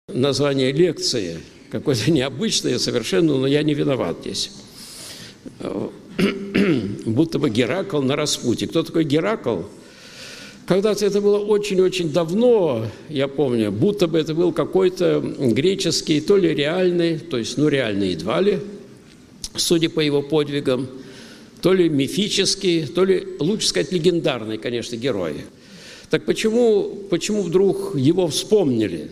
Название лекции какое-то необычное совершенно, но я не виноват здесь. Будто бы Геракл на распутье. Кто такой Геракл? Когда-то это было очень-очень давно, я помню, будто бы это был какой-то греческий, то ли реальный, то есть, реальный едва ли, судя по его подвигам, то ли мифический, то ли, лучше сказать, легендарный, конечно, герой. Так почему вдруг его вспомнили?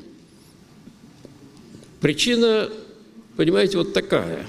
Причина, понимаете, вот такая.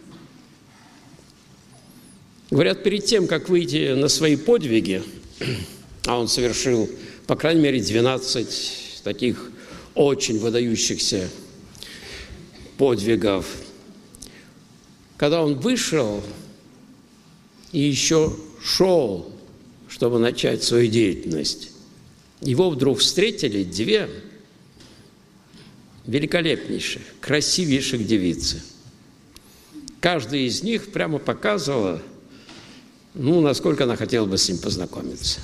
Говорят, перед тем, как выйти на свои подвиги, а он совершил, по крайней мере, 12 таких очень выдающихся подвигов, когда он вышел и еще шел, чтобы начать свою деятельность, его вдруг встретили две великолепнейших, красивейших девицы. Каждая из них прямо показывала, насколько она хотела бы с ним познакомиться.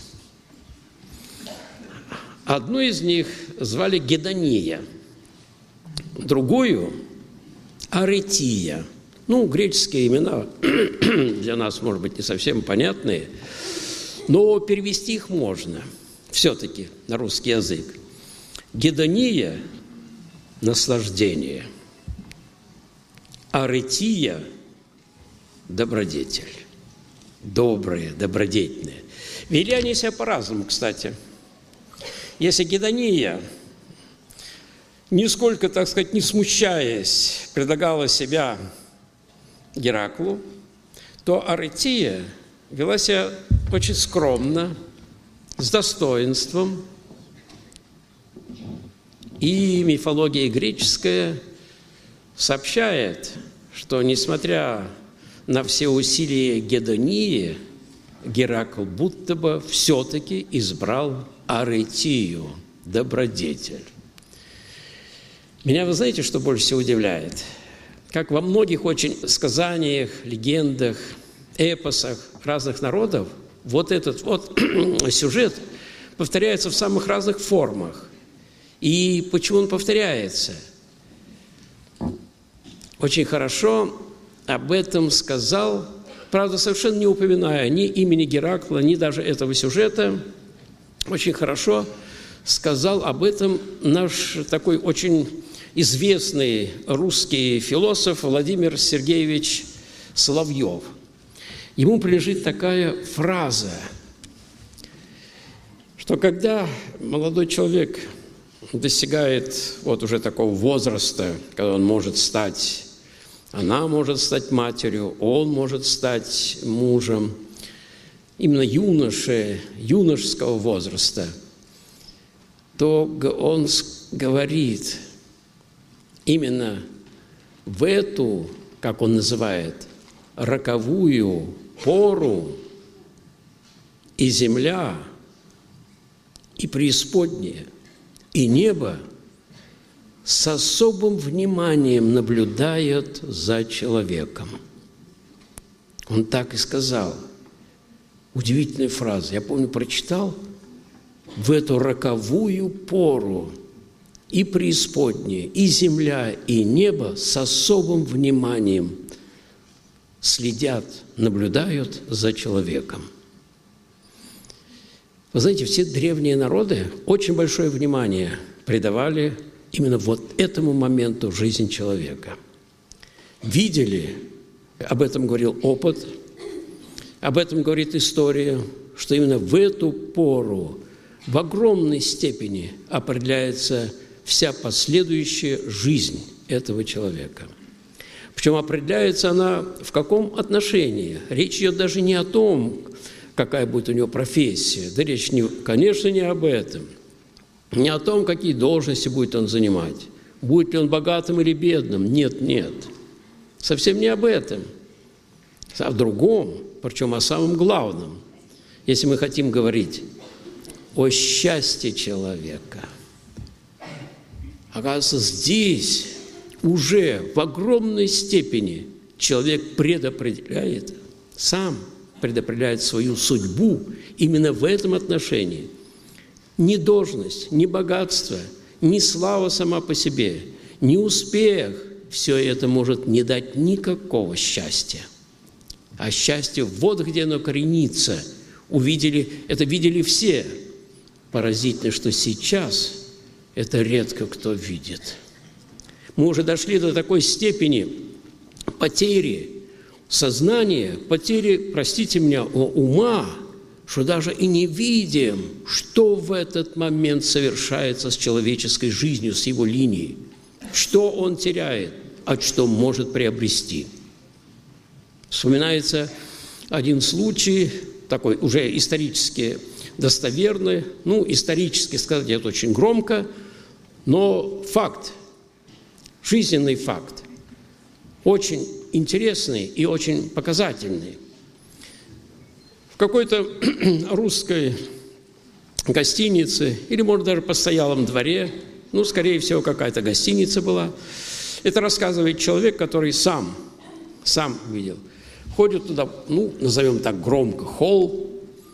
Одну из них звали Гедония, другую – Аретия. Греческие имена для нас, может быть, не совсем понятные, но перевести их можно все-таки на русский язык. Гедония – наслаждение, Аретия – добродетель, добрые, добродетельные. Вели они себя по-разному, кстати. Если Гедония, нисколько, так сказать, не смущаясь, предлагала себя Гераклу, то Аретия вела себя очень скромно, с достоинством. И мифология греческая сообщает, что, несмотря на все усилия Гедонии, Геракл будто бы все-таки избрал Аретию, добродетель. Меня, вы знаете, что больше всего удивляет? Как во многих очень сказаниях, легендах, эпосах разных народов, вот этот вот сюжет повторяется в самых разных формах. И почему он повторяется? Очень хорошо об этом сказал, правда, совершенно не упоминая ни имени Геракла, ни даже этого сюжета, очень хорошо сказал об этом наш такой очень известный русский философ Владимир Сергеевич Соловьев. Ему принадлежит такая фраза, что когда молодой человек достигает уже такого возраста, когда он может стать, она может стать матерью, он может стать мужем, именно юношеского возраста, то он говорит именно в эту, как он называет, роковую пору и земля, и преисподняя, и небо с особым вниманием наблюдают за человеком. Он так и сказал. Удивительная фраза. Я помню, прочитал: в эту роковую пору и преисподняя, и земля, и небо с особым вниманием следят, наблюдают за человеком. Вы знаете, все древние народы очень большое внимание придавали именно вот этому моменту в жизни человека. Видели, об этом говорил опыт, об этом говорит история, что именно в эту пору в огромной степени определяется вся последующая жизнь этого человека. Причем определяется она в каком отношении? Речь идет даже не о том, какая будет у него профессия. Да речь, конечно, не об этом. Не о том, какие должности будет он занимать. Будет ли он богатым или бедным. Нет, нет. Совсем не об этом. А о другом, причем о самом главном. Если мы хотим говорить о счастье человека. Оказывается, здесь уже в огромной степени человек предопределяет, сам предопределяет свою судьбу именно в этом отношении. Ни должность, ни богатство, ни слава сама по себе, ни успех, все это может не дать никакого счастья. А счастье, вот где оно коренится. Это видели все. Поразительно, что сейчас это редко кто видит. Мы уже дошли до такой степени потери сознания, потери, простите меня, ума, что даже и не видим, что в этот момент совершается с человеческой жизнью, с его линией, что он теряет, а что может приобрести. Вспоминается один случай, такой уже исторически достоверный, исторически сказать это очень громко, но факт, жизненный факт, очень интересный и очень показательный. В какой-то русской гостинице или, может, даже постоялом дворе, скорее всего, какая-то гостиница была, это рассказывает человек, который сам видел. Ходит туда, назовем так громко, холл,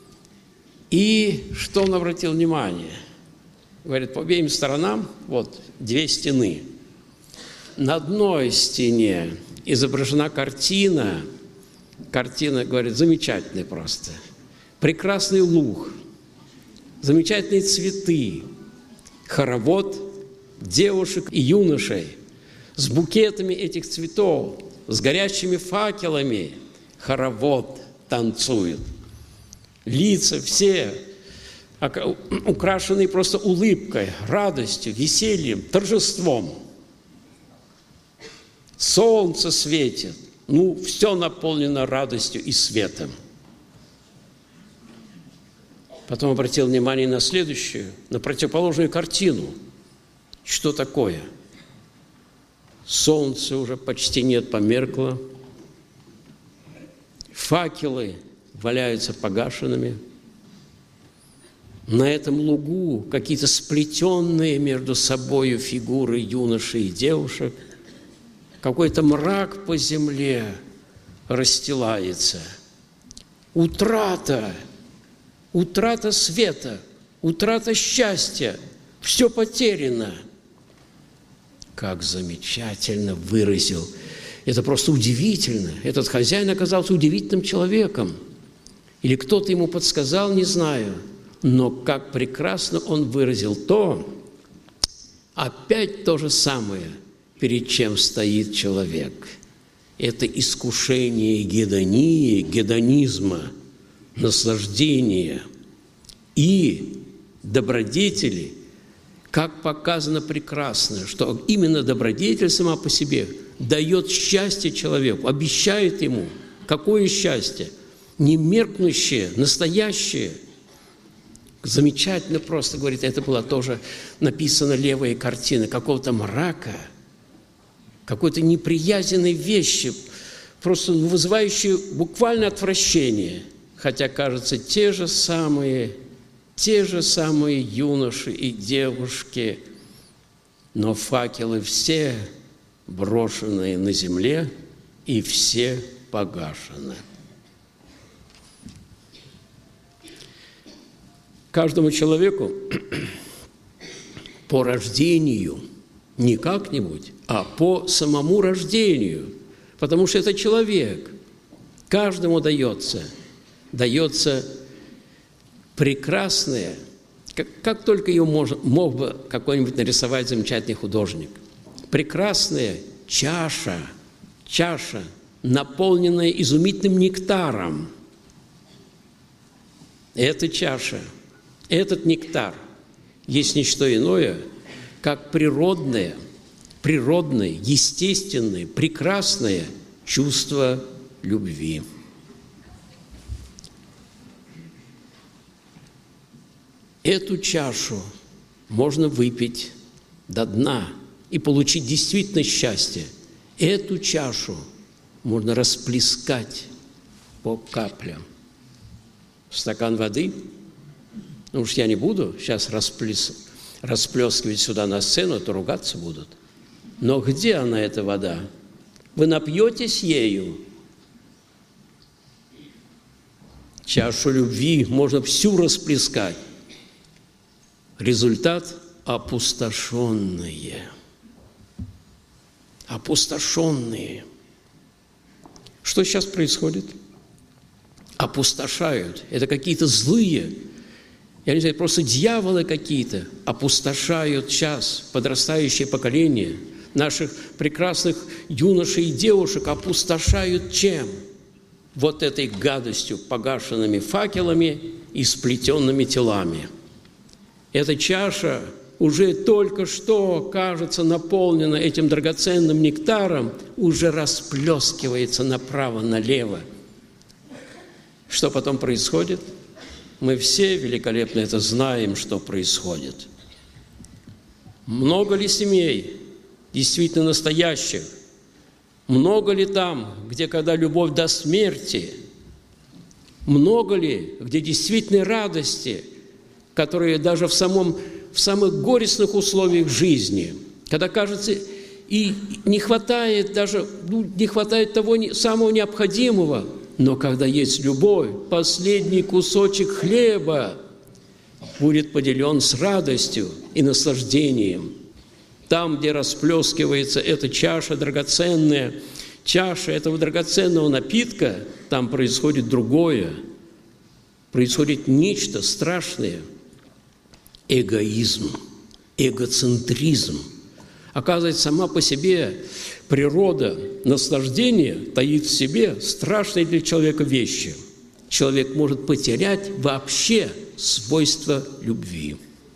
и что он обратил внимание? Говорит, по обеим сторонам, вот, 2 стены. На одной стене изображена картина, говорит, замечательная просто. Прекрасный луг, замечательные цветы, хоровод девушек и юношей с букетами этих цветов, с горящими факелами. Хоровод танцует. Лица все украшенные просто улыбкой, радостью, весельем, торжеством. Солнце светит, все наполнено радостью и светом. Потом обратил внимание на следующую, на противоположную картину. Что такое? Солнца уже почти нет, померкло. Факелы валяются погашенными. На этом лугу какие-то сплетенные между собою фигуры юношей и девушек. Какой-то мрак по земле расстилается. Утрата света, утрата счастья. Все потеряно. Как замечательно выразил. Это просто удивительно. Этот хозяин оказался удивительным человеком. Или кто-то ему подсказал, не знаю. Но как прекрасно он выразил опять то же самое, перед чем стоит человек. Это искушение гедонии, гедонизма, наслаждения и добродетели, как показано прекрасно, что именно добродетель сама по себе дает счастье человеку, обещает ему. Какое счастье? Не меркнущее, настоящее. Замечательно просто, говорит, это была тоже написана левая картина какого-то мрака, какой-то неприязненной вещи, просто вызывающей буквально отвращение. Хотя, кажется, те же самые юноши и девушки, но факелы все брошенные на земле и все погашены. Каждому человеку по рождению, не как-нибудь, а по самому рождению, потому что это человек, каждому дается прекрасное, как только ее мог бы какой-нибудь нарисовать замечательный художник, прекрасная чаша, наполненная изумительным нектаром. Эта чаша, этот нектар есть не что иное, как природное, естественное, прекрасное чувство любви. Эту чашу можно выпить до дна и получить действительно счастье. Эту чашу можно расплескать по каплям. Стакан воды, уж я не буду сейчас расплескивать сюда на сцену, а то ругаться будут. Но где она, эта вода? Вы напьетесь ею. Чашу любви можно всю расплескать. Результат опустошенные. Опустошенные. Что сейчас происходит? Опустошают. Это какие-то злые, я не знаю, просто дьяволы какие-то опустошают сейчас подрастающее поколение. Наших прекрасных юношей и девушек опустошают чем? Вот этой гадостью, погашенными факелами и сплетенными телами. Эта чаша уже только что, кажется, наполнена этим драгоценным нектаром, уже расплескивается направо-налево. Что потом происходит? Мы все великолепно это знаем, что происходит. Много ли семей, действительно настоящих? Много ли там, где когда любовь до смерти? Много ли, где действительно радости, которые даже в самых горестных условиях жизни, когда, кажется, и не хватает даже, не хватает того самого необходимого, но когда есть любовь, последний кусочек хлеба будет поделен с радостью и наслаждением. Там, где расплескивается эта чаша драгоценная, чаша этого драгоценного напитка, там происходит другое, происходит нечто страшное. Эгоизм, эгоцентризм. Оказывается, сама по себе природа наслаждения таит в себе страшные для человека вещи. Человек может потерять вообще свойство любви.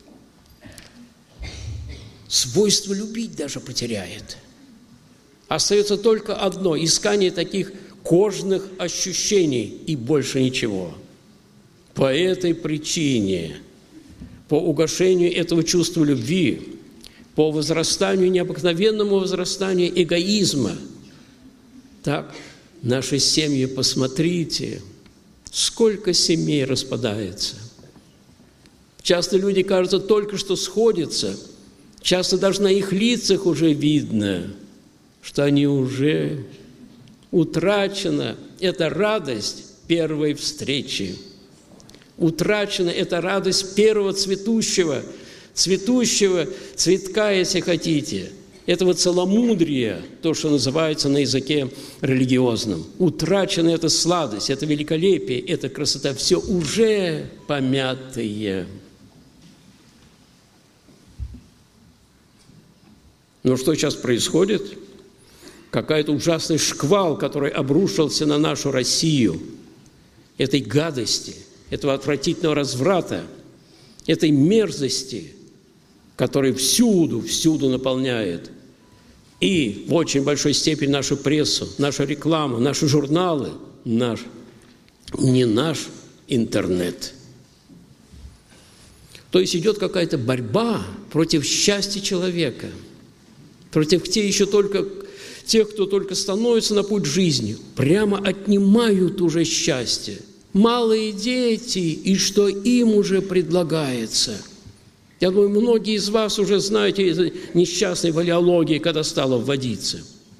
Свойство любить даже потеряет. Остается только одно – искание таких кожных ощущений и больше ничего. По этой причине, по угошению этого чувства любви, по возрастанию, необыкновенному возрастанию эгоизма. Так, наши семьи, посмотрите, сколько семей распадается. Часто люди, кажется, только что сходятся, часто даже на их лицах уже видно, что они уже утрачена эта радость первой встречи. Утрачена эта радость первого цветущего цветка, если хотите, этого целомудрия, то, что называется на языке религиозном. Утрачена эта сладость, это великолепие, эта красота, все уже помятые. Но что сейчас происходит? Какой-то ужасный шквал, который обрушился на нашу Россию, этой гадости, этого отвратительного разврата, этой мерзости, который всюду наполняет. И в очень большой степени нашу прессу, нашу рекламу, наши журналы, наш интернет. То есть идет какая-то борьба против счастья человека, против тех, кто только становится на путь жизни, прямо отнимают уже счастье. Малые дети, и что им уже предлагается. Я думаю, многие из вас уже знаете это несчастной валеологии, когда стало вводиться.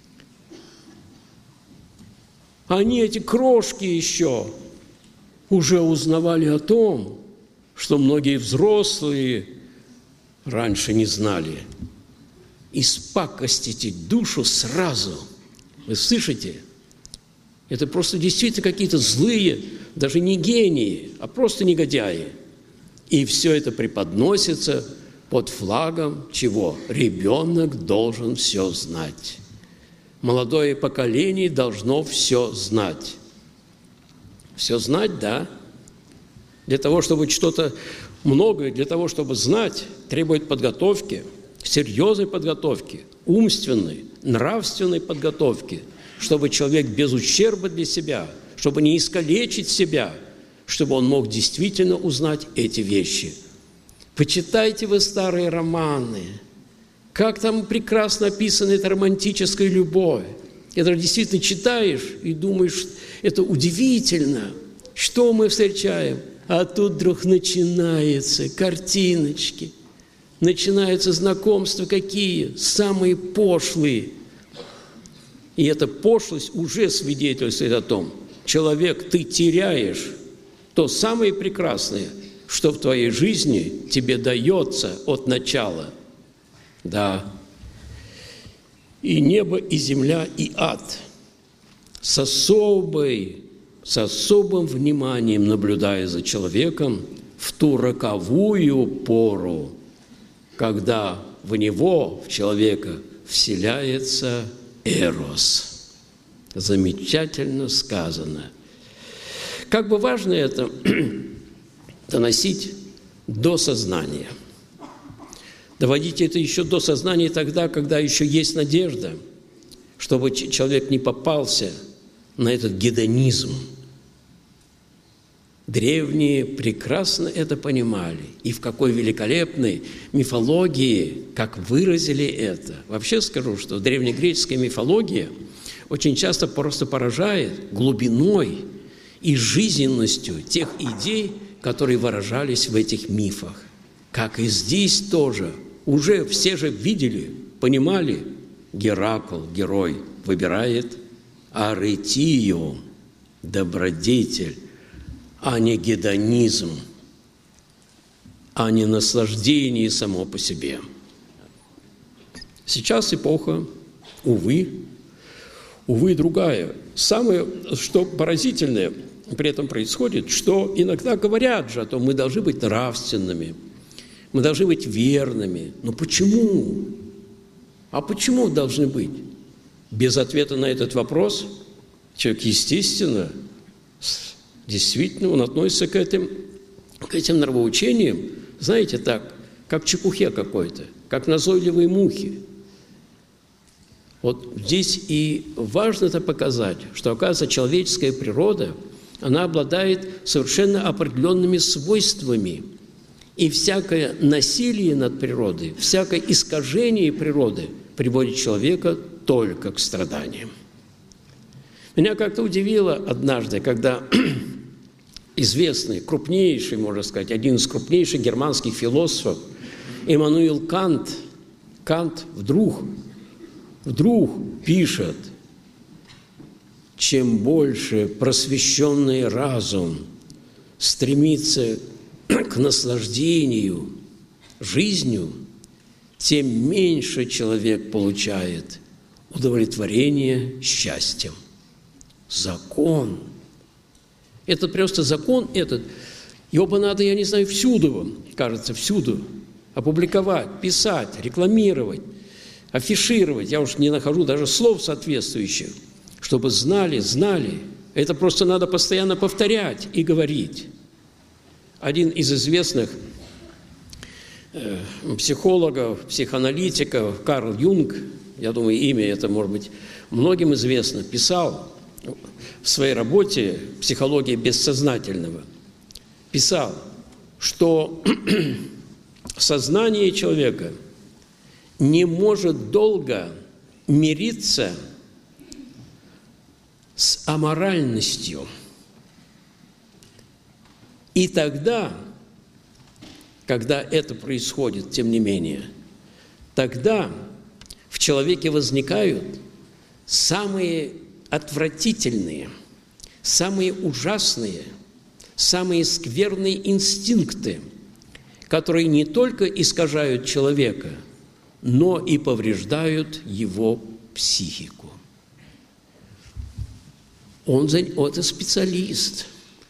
Они, эти крошки еще, уже узнавали о том, что многие взрослые раньше не знали. Испакостите душу сразу. Вы слышите? Это просто действительно какие-то злые, даже не гении, а просто негодяи. И все это преподносится под флагом чего? Ребенок должен все знать. Молодое поколение должно все знать. Все знать, да. Для того, чтобы что-то многое, для того, чтобы знать, требует подготовки, серьезной подготовки, умственной, нравственной подготовки, чтобы человек без ущерба для себя, чтобы не искалечить себя, чтобы он мог действительно узнать эти вещи. Почитайте вы старые романы, как там прекрасно описана эта романтическая любовь. Это действительно читаешь и думаешь, это удивительно, что мы встречаем. А тут вдруг начинаются картиночки, начинаются знакомства какие, самые пошлые. И эта пошлость уже свидетельствует о том, человек, ты теряешь то самое прекрасное, что в твоей жизни тебе дается от начала. Да. И небо, и земля, и ад с особым вниманием наблюдая за человеком в ту роковую пору, когда в него, в человека, вселяется Эрос. Замечательно сказано. Как бы важно это доносить до сознания. Доводите это еще до сознания тогда, когда еще есть надежда, чтобы человек не попался на этот гедонизм. Древние прекрасно это понимали. И в какой великолепной мифологии, как выразили это. Вообще скажу, что древнегреческая мифология очень часто просто поражает глубиной и жизненностью тех идей, которые выражались в этих мифах. Как и здесь тоже. Уже все же видели, понимали, Геракл, герой, выбирает аретию, добродетель, а не гедонизм, а не наслаждение само по себе. Сейчас эпоха, увы, другая. Самое, что поразительное при этом происходит, что иногда говорят же о том, мы должны быть нравственными, мы должны быть верными. Но почему? А почему должны быть? Без ответа на этот вопрос человек, естественно, действительно, он относится к этим нравоучениям, знаете, так, как чепухе какой-то, как назойливые мухи. Вот здесь и важно это показать, что, оказывается, человеческая природа, она обладает совершенно определенными свойствами. И всякое насилие над природой, всякое искажение природы приводит человека только к страданиям. Меня как-то удивило однажды, когда известный, крупнейший, можно сказать, один из крупнейших германских философов Иммануил Кант вдруг пишет: чем больше просвещенный разум стремится к наслаждению жизнью, тем меньше человек получает удовлетворение счастьем. Закон. Это просто закон этот. Его бы надо, я не знаю, всюду, кажется, всюду опубликовать, писать, рекламировать, афишировать. Я уж не нахожу даже слов соответствующих, чтобы знали. Это просто надо постоянно повторять и говорить. Один из известных психологов, психоаналитиков, Карл Юнг, я думаю, имя это, может быть, многим известно, писал в своей работе «Психология бессознательного», писал, что сознание человека не может долго мириться с аморальностью. И тогда, когда это происходит, тем не менее, тогда в человеке возникают самые отвратительные, самые ужасные, самые скверные инстинкты, которые не только искажают человека, но и повреждают его психику. Это специалист.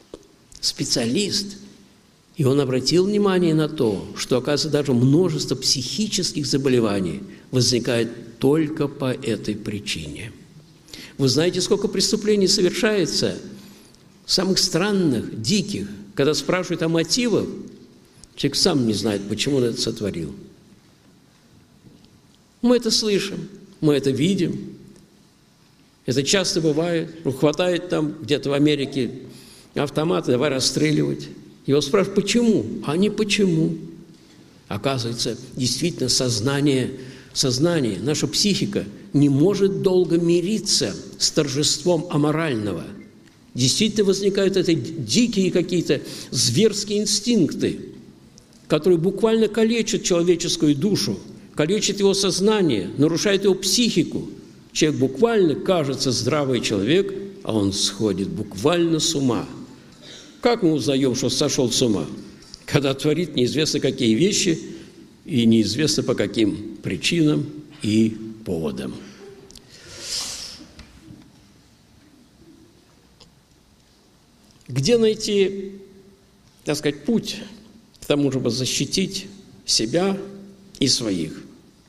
И он обратил внимание на то, что, оказывается, даже множество психических заболеваний возникает только по этой причине. Вы знаете, сколько преступлений совершается, самых странных, диких, когда спрашивают о мотивах, человек сам не знает, почему он это сотворил. Мы это слышим, мы это видим. Это часто бывает. Хватает там где-то в Америке автомат, давай расстреливать. Его спрашивают, почему? А не почему. Оказывается, действительно, сознание, наша психика не может долго мириться с торжеством аморального. Действительно возникают эти дикие какие-то зверские инстинкты, которые буквально калечат человеческую душу, калечат его сознание, нарушают его психику. Человек буквально кажется здравый человек, а он сходит буквально с ума. Как мы узнаем, что сошел с ума? когда творит неизвестно какие вещи и неизвестно по каким причинам и поводам. Где найти, так сказать, путь к тому, чтобы защитить себя и своих?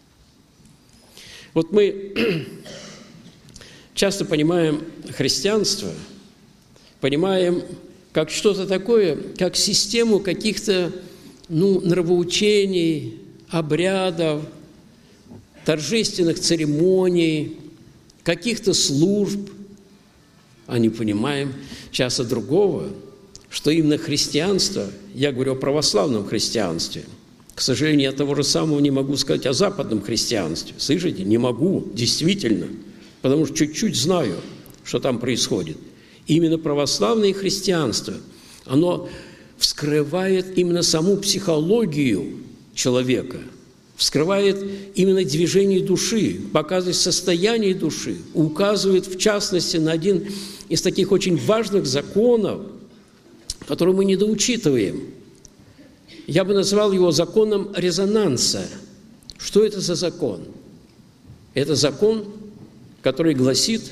Вот мы часто понимаем христианство, понимаем как что-то такое, как систему каких-то нравоучений, обрядов, торжественных церемоний, каких-то служб, а не понимаем часто другого, что именно христианство, я говорю о православном христианстве, к сожалению, я того же самого не могу сказать о западном христианстве. Слышите? Не могу, действительно, потому что чуть-чуть знаю, что там происходит. Именно православное христианство, оно вскрывает именно саму психологию человека, вскрывает именно движение души, показывает состояние души, указывает, в частности, на один из таких очень важных законов, который мы недоучитываем. Я бы назвал его законом резонанса. Что это за закон? Это закон, который гласит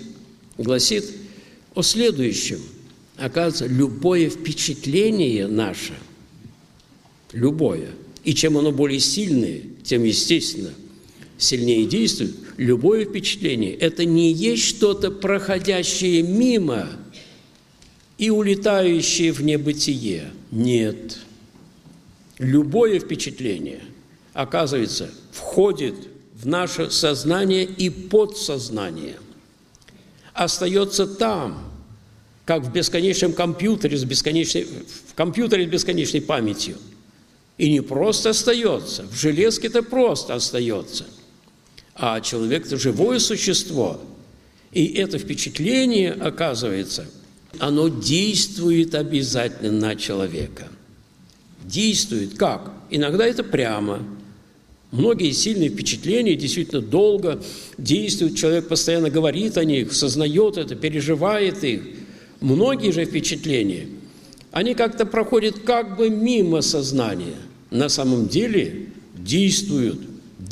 о следующем. Оказывается, любое впечатление наше, любое, и чем оно более сильное, тем, естественно, сильнее действует, любое впечатление – это не есть что-то проходящее мимо и улетающее в небытие. Нет. Любое впечатление, оказывается, входит в наше сознание и подсознание, остается там, как в бесконечном компьютере с бесконечной памятью. И не просто остается, в железке это просто остается, а человек – это живое существо. И это впечатление, оказывается, оно действует обязательно на человека. Действует как? Иногда это прямо. Многие сильные впечатления действительно долго действуют, человек постоянно говорит о них, сознает это, переживает их. Многие же впечатления, они как-то проходят как бы мимо сознания. На самом деле действуют.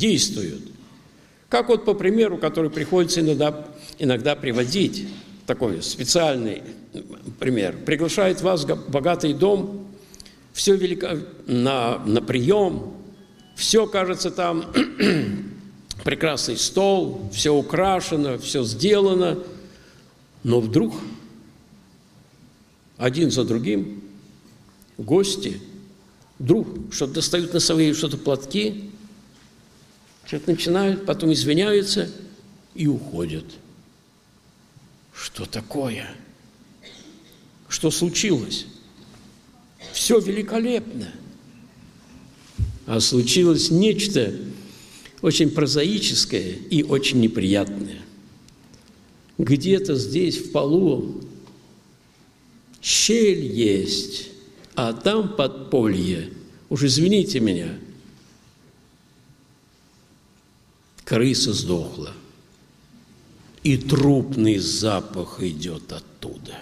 Как вот по примеру, который приходится иногда приводить, такой специальный пример. Приглашает вас в богатый дом, все на прием, все, кажется, там прекрасный стол, все украшено, все сделано, но вдруг один за другим гости вдруг что-то достают носовые, что-то платки, что-то начинают, потом извиняются и уходят. Что такое? Что случилось? Все великолепно. А случилось нечто очень прозаическое и очень неприятное. Где-то здесь в полу щель есть, а там подполье. Уж извините меня, крыса сдохла, и трупный запах идет оттуда.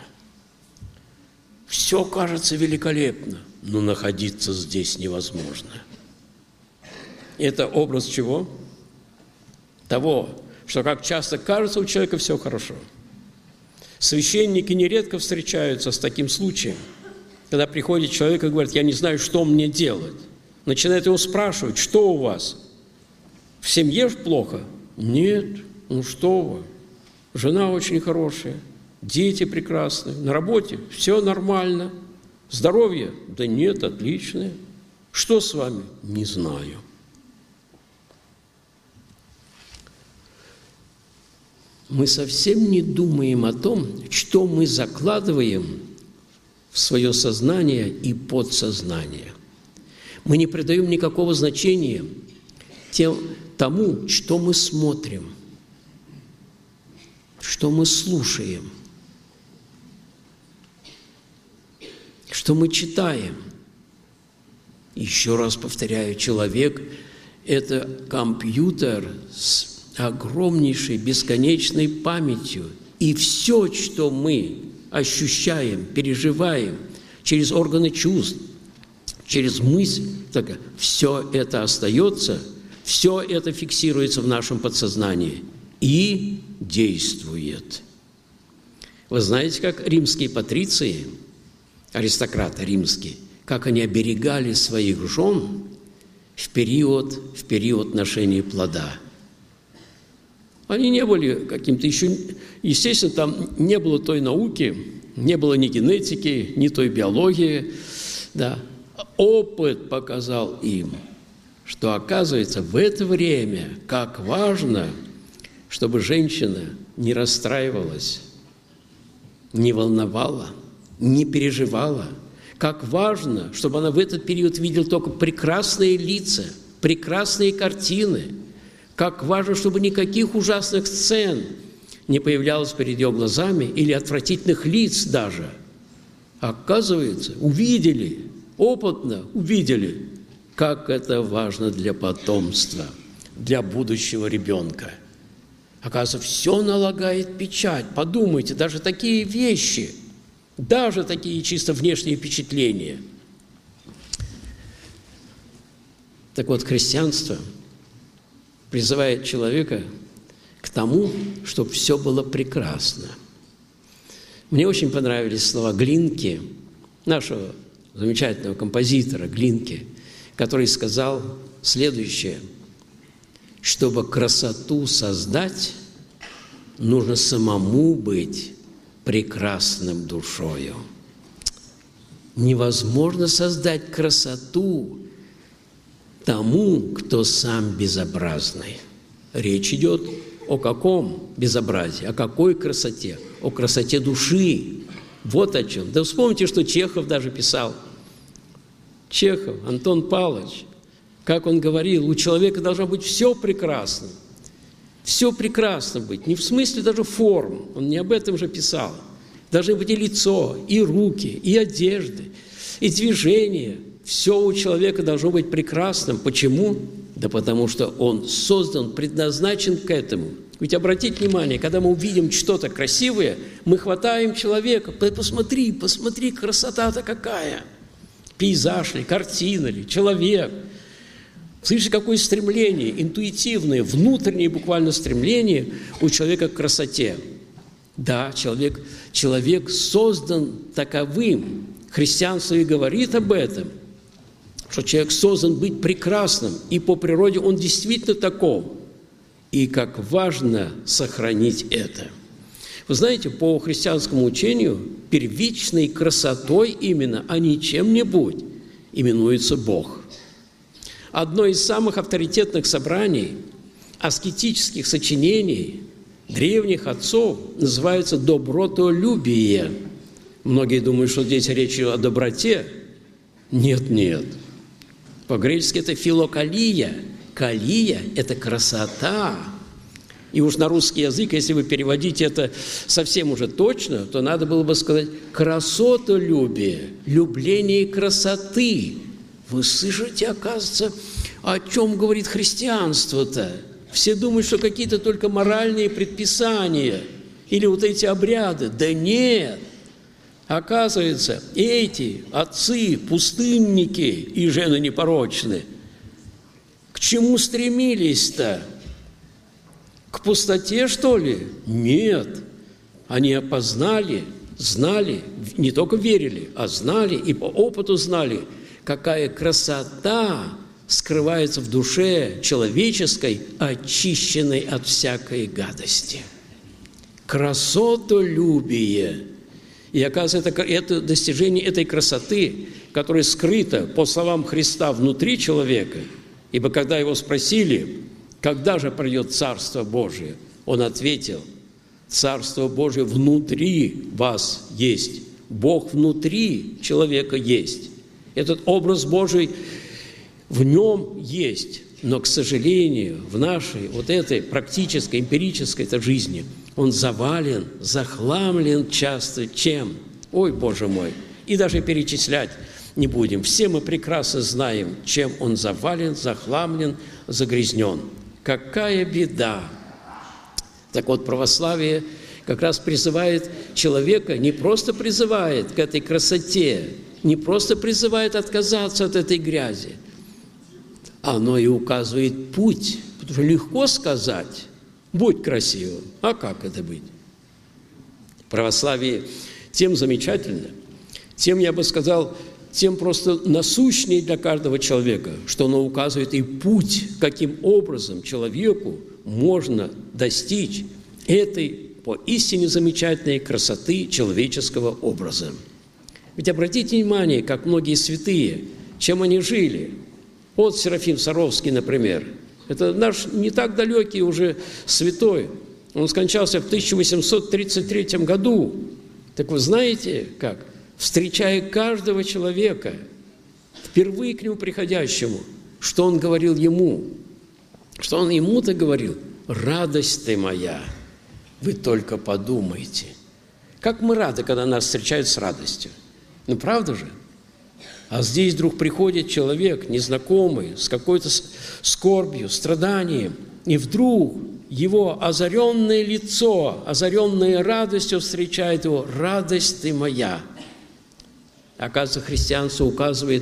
Все кажется великолепно, но находиться здесь невозможно. Это образ чего? Того, что как часто кажется у человека все хорошо. Священники нередко встречаются с таким случаем, когда приходит человек и говорит: я не знаю, что мне делать. Начинает его спрашивать: что у вас? В семье плохо? Нет, ну что вы, жена очень хорошая, дети прекрасные, на работе все нормально, здоровье? Да нет, отличное. Что с вами? Не знаю. Мы совсем не думаем о том, что мы закладываем в свое сознание и подсознание. Мы не придаем никакого значения тому, что мы смотрим, что мы слушаем, что мы читаем. Еще раз повторяю, человек – это компьютер с огромнейшей, бесконечной памятью. И все, что мы ощущаем, переживаем через органы чувств, через мысль, так, все это остается, все это фиксируется в нашем подсознании и действует. Вы знаете, как римские патриции, аристократы римские, как они оберегали своих жен в период ношения плода. Они не были каким-то еще... Естественно, там не было той науки, не было ни генетики, ни той биологии. Да. Опыт показал им, что, оказывается, в это время как важно, чтобы женщина не расстраивалась, не волновала, не переживала. Как важно, чтобы она в этот период видела только прекрасные лица, прекрасные картины. Как важно, чтобы никаких ужасных сцен не появлялось перед ее глазами или отвратительных лиц даже. Оказывается, увидели, опытно увидели, как это важно для потомства, для будущего ребенка. Оказывается, все налагает печать. Подумайте, даже такие вещи, даже такие чисто внешние впечатления. Так вот, христианство призывает человека к тому, чтобы все было прекрасно. Мне очень понравились слова Глинки, нашего замечательного композитора Глинки, который сказал следующее: чтобы красоту создать, нужно самому быть прекрасным душою. Невозможно создать красоту тому, кто сам безобразный. Речь идет о каком безобразии, о какой красоте? О красоте души. Вот о чем. Да вспомните, что Чехов даже писал. Чехов, Антон Павлович, как он говорил, у человека должно быть все прекрасно. Все прекрасно быть. Не в смысле даже форм. Он не об этом же писал. Должны быть и лицо, и руки, и одежды, и движения. Все у человека должно быть прекрасным. Почему? Да потому что он создан, предназначен к этому. Ведь обратите внимание, когда мы увидим что-то красивое, мы хватаем человека. Посмотри, посмотри, красота-то какая. Пейзаж ли, картина ли, человек. Слышите, какое стремление, интуитивное, внутреннее буквально стремление у человека к красоте. Да, человек создан таковым. Христианство и говорит об этом, что человек создан быть прекрасным, и по природе он действительно таков. И как важно сохранить это. Вы знаете, по христианскому учению первичной красотой именно, а не чем-нибудь, именуется Бог. Одно из самых авторитетных собраний аскетических сочинений древних отцов называется «Добротолюбие». Многие думают, что здесь речь о доброте. Нет. По-гречески это «филокалия». Калия – это красота. И уж на русский язык, если вы переводите это совсем уже точно, то надо было бы сказать «красотолюбие», «любление красоты». Вы слышите, оказывается, о чем говорит христианство-то? Все думают, что какие-то только моральные предписания или вот эти обряды. Да нет! Оказывается, эти отцы, пустынники и жены непорочные, к чему стремились-то? К пустоте, что ли? Нет. Они опознали, знали, не только верили, а знали и по опыту знали, какая красота скрывается в душе человеческой, очищенной от всякой гадости. Красотолюбие. И оказывается, это достижение этой красоты, которая скрыта, по словам Христа, внутри человека. Ибо когда его спросили, когда же придет Царство Божие, он ответил: Царство Божие внутри вас есть. Бог внутри человека есть. Этот образ Божий в нем есть. Но, к сожалению, в нашей вот этой практической, эмпирической жизни он завален, захламлен часто чем? Ой, Боже мой! И даже перечислять не будем. Все мы прекрасно знаем, чем он завален, захламлен, загрязнен. Какая беда! Так вот, православие как раз призывает человека, не просто призывает к этой красоте не просто призывает отказаться от этой грязи, оно и указывает путь. Потому что легко сказать: будь красивым. А как это быть? Православие тем замечательно, тем, я бы сказал, тем просто насущнее для каждого человека, что оно указывает и путь, каким образом человеку можно достичь этой поистине замечательной красоты человеческого образа. Ведь обратите внимание, как многие святые, чем они жили. Вот Серафим Саровский, например. Это наш не так далекий уже святой. Он скончался в 1833 году. Так вы знаете, как, встречая каждого человека, впервые к нему приходящему, что он говорил ему? Что он ему-то говорил? «Радость ты моя, вы только подумайте». Как мы рады, когда нас встречают с радостью. Ну, правда же? А здесь вдруг приходит человек, незнакомый, с какой-то скорбью, страданием, и вдруг его озаренное лицо, озаренное радостью встречает его: «Радость ты моя». Оказывается, христианство указывает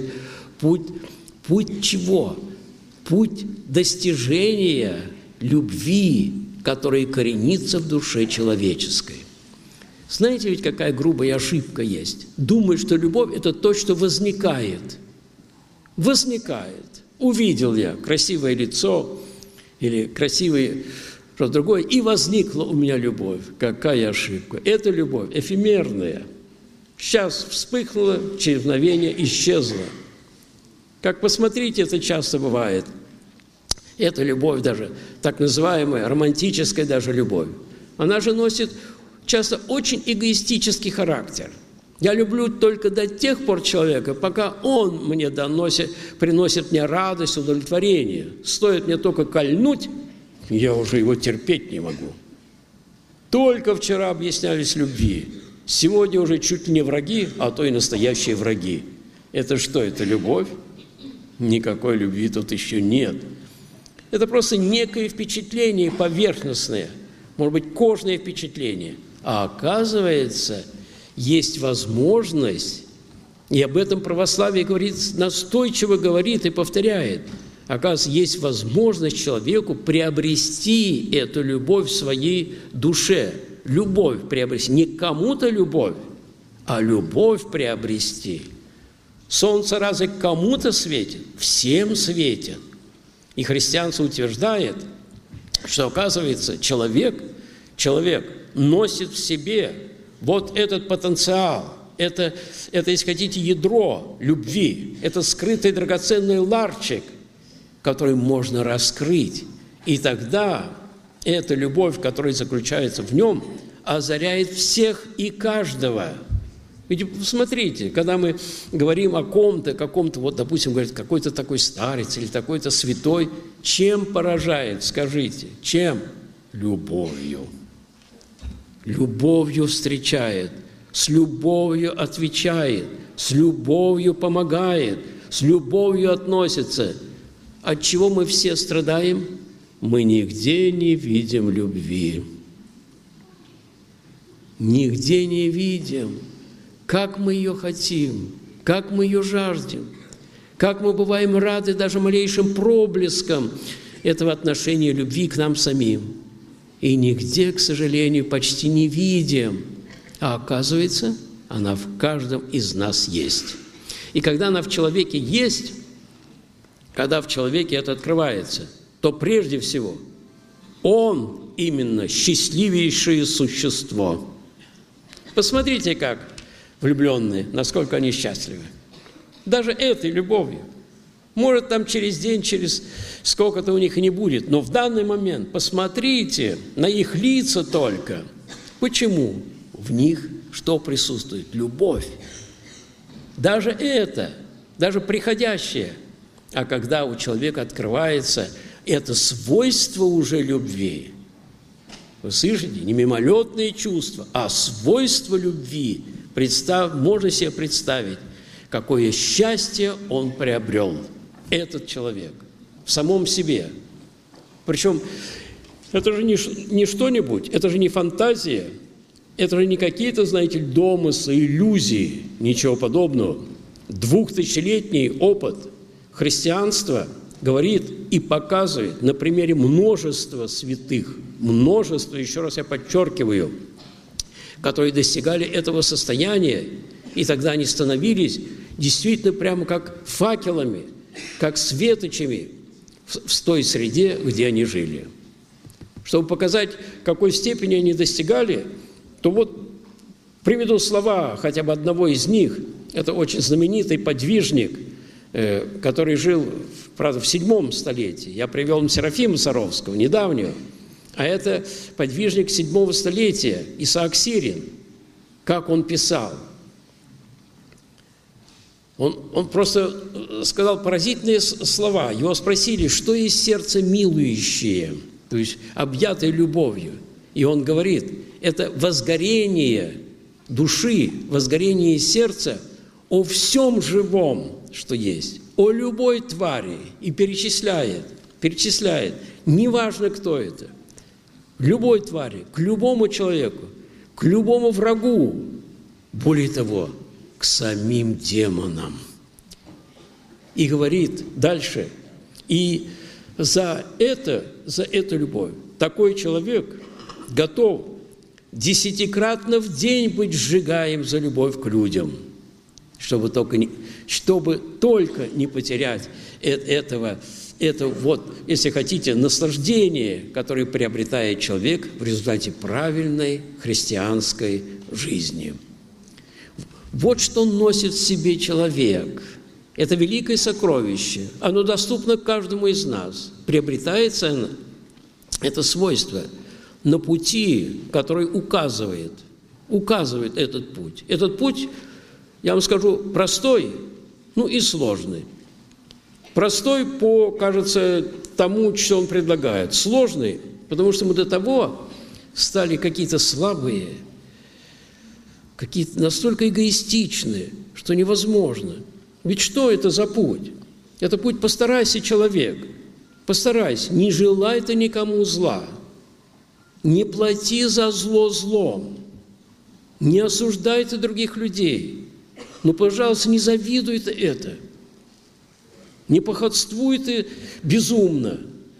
путь чего? Путь достижения любви, которая коренится в душе человеческой. Знаете, ведь какая грубая ошибка есть? Думать, что любовь – это то, что возникает. Возникает. Увидел я красивое лицо или красивое что-то другое, и возникла у меня любовь. Какая ошибка! Это любовь эфемерная. Сейчас вспыхнула, через мгновение исчезла. Как посмотрите, это часто бывает. Эта любовь даже, так называемая романтическая даже любовь, она же носит часто очень эгоистический характер. Я люблю только до тех пор человека, пока он мне приносит мне радость, удовлетворение. Стоит мне только кольнуть, я уже его терпеть не могу. Только вчера объяснялись любви. Сегодня уже чуть ли не враги, а то и настоящие враги. Это что, это любовь? Никакой любви тут еще нет. Это просто некое впечатление поверхностное, может быть, кожное впечатление. А оказывается, есть возможность, и об этом православие говорит, настойчиво говорит и повторяет, оказывается, есть возможность человеку приобрести эту любовь в своей душе. Любовь приобрести. Не кому-то любовь, а любовь приобрести. Солнце разве кому-то светит? Всем светит. И христианство утверждает, что, оказывается, человек носит в себе вот этот потенциал, это, если хотите, ядро любви, это скрытый драгоценный ларчик, который можно раскрыть. И тогда эта любовь, которая заключается в нем, озаряет всех и каждого. Ведь посмотрите, когда мы говорим о ком-то, каком-то, вот, допустим, говорит, какой-то такой старец или такой-то святой, чем поражает, скажите, чем? Любовью. Любовью встречает, с любовью отвечает, с любовью помогает, с любовью относится. От чего мы все страдаем? Мы нигде не видим любви. Нигде не видим. Как мы ее хотим, как мы ее жаждем, как мы бываем рады даже малейшим проблескам этого отношения любви к нам самим. И нигде, к сожалению, почти не видим. А оказывается, она в каждом из нас есть. И когда она в человеке есть, когда в человеке это открывается, то прежде всего он именно счастливейшее существо. Посмотрите, как влюбленные, насколько они счастливы. Даже этой любовью. Может, там через день, через сколько-то у них и не будет, но в данный момент посмотрите на их лица только. Почему? В них что присутствует? Любовь. Даже это, даже приходящее. А когда у человека открывается это свойство уже любви, вы слышите, не мимолетные чувства, а свойство любви, можно себе представить, какое счастье он приобрел, этот человек, в самом себе. Причем это же не что-нибудь, это же не фантазия, это же не какие-то, знаете, домыслы, иллюзии, ничего подобного. 2000-летний опыт христианства говорит и показывает на примере множества святых, множество, еще раз я подчеркиваю, которые достигали этого состояния, и тогда они становились действительно прямо как факелами, как светочами в той среде, где они жили. Чтобы показать, какой степени они достигали, то вот приведу слова хотя бы одного из них. Это очень знаменитый подвижник, который жил, правда, в VII столетии. Я привел Серафима Саровского, недавнего. А это подвижник VII столетия, Исаак Сирин. Как он писал? Он просто сказал поразительные слова. Его спросили, что есть сердце милующее, то есть объятое любовью. И он говорит, это возгорение души, возгорение сердца о всем живом, что есть, о любой твари. И перечисляет, неважно, кто это, любой твари, к любому человеку, к любому врагу, более того, к самим демонам. И говорит дальше, и за эту любовь такой человек готов 10-кратно в день быть сжигаем за любовь к людям, чтобы только не потерять этого вот, если хотите, наслаждение, которое приобретает человек в результате правильной христианской жизни. Вот что носит в себе человек. Это великое сокровище. Оно доступно каждому из нас. Приобретается это свойство на пути, который указывает этот путь. Этот путь, я вам скажу, простой, и сложный. Простой по, кажется, тому, что он предлагает. Сложный, потому что мы до того стали какие-то слабые, какие-то настолько эгоистичные, что невозможно. Ведь что это за путь? Это путь «постарайся, человек». Постарайся, не желай ты никому зла, не плати за зло злом, не осуждай ты других людей. Но, пожалуйста, не завидуй ты это, не походствуй ты безумно.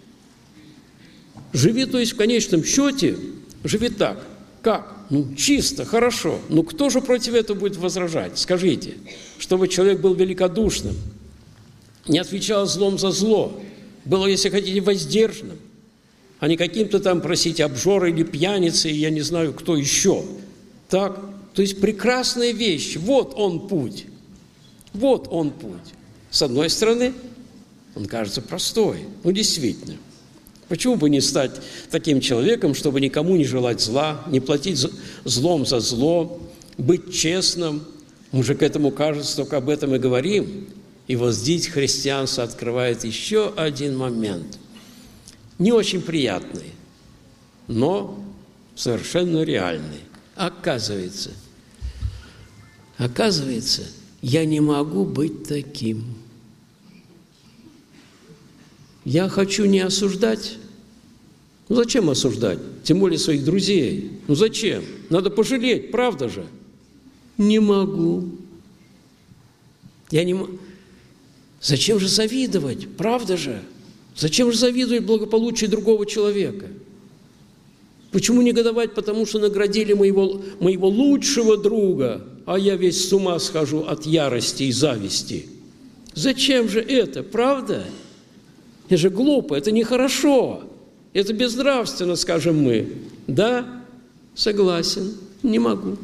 Живи, то есть, в конечном счете, живи так. Как? Чисто, хорошо. Кто же против этого будет возражать? Скажите, чтобы человек был великодушным, не отвечал злом за зло, был, если хотите, воздержанным, а не каким-то там, простите, обжорой или пьяницей, я не знаю, кто еще. Так? То есть прекрасная вещь. Вот он путь. Вот он путь. С одной стороны, он кажется простой. Действительно. Почему бы не стать таким человеком, чтобы никому не желать зла, не платить злом за зло, быть честным? Мы же к этому, кажется, только об этом и говорим. И вот здесь христианство открывает еще один момент. Не очень приятный, но совершенно реальный. Оказывается, я не могу быть таким. Я хочу не осуждать. Зачем осуждать? Тем более своих друзей. Зачем? Надо пожалеть, правда же? Не могу. Зачем же завидовать? Правда же? Зачем же завидовать благополучию другого человека? Почему негодовать? Потому что наградили моего лучшего друга, а я весь с ума схожу от ярости и зависти. Зачем же это? Правда? Это же глупо, это нехорошо, это безнравственно, скажем мы. Да, согласен, не могу.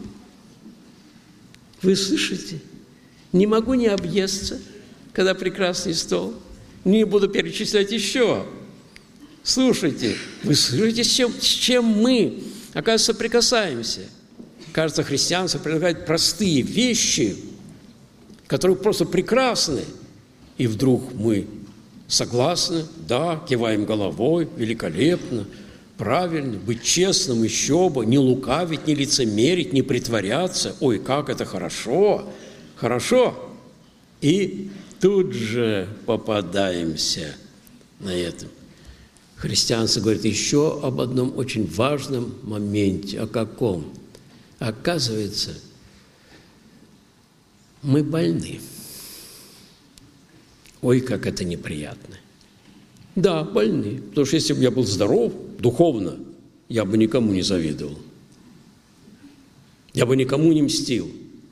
Вы слышите? Не могу не объесться, когда прекрасный стол. Не буду перечислять еще. Слушайте, вы слышите, с чем мы, оказывается, соприкасаемся? Кажется, христианство предлагает простые вещи, которые просто прекрасны. И вдруг мы согласны, да, киваем головой, великолепно, правильно, быть честным еще бы, не лукавить, не лицемерить, не притворяться. Ой, как это хорошо, хорошо. И тут же попадаемся на этом. Христианство говорит еще об одном очень важном моменте. О каком? Оказывается, мы больны. ой, как это неприятно. Да, больны, потому что если бы я был здоров духовно, я бы никому не завидовал. Я бы никому не мстил.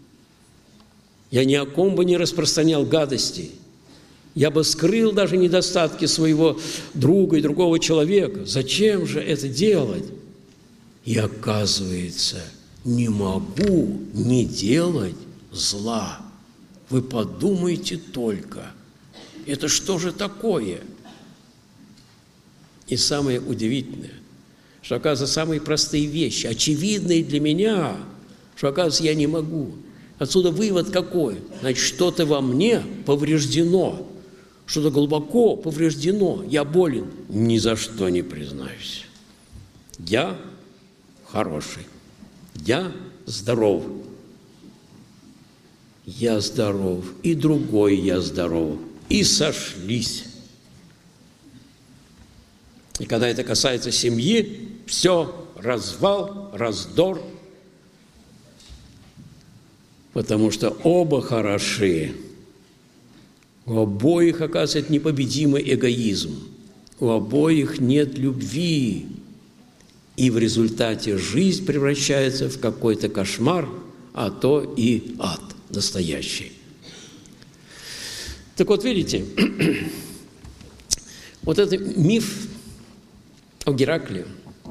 Я ни о ком бы не распространял гадости. Я бы скрыл даже недостатки своего друга и другого человека. Зачем же это делать? И оказывается, не могу не делать зла. Вы подумайте только, это что же такое? И самое удивительное, что, оказывается, самые простые вещи, очевидные для меня, что, оказывается, я не могу. Отсюда вывод какой? Значит, что-то во мне повреждено, что-то глубоко повреждено, я болен. Ни за что не признаюсь. Я хороший, я здоров. Я здоров, и другой я здоров, и сошлись. И когда это касается семьи, все, развал, раздор, потому что оба хороши. У обоих, оказывается, непобедимый эгоизм, у обоих нет любви, и в результате жизнь превращается в какой-то кошмар, а то и ад настоящий. Так вот, видите, вот этот миф о Геракле,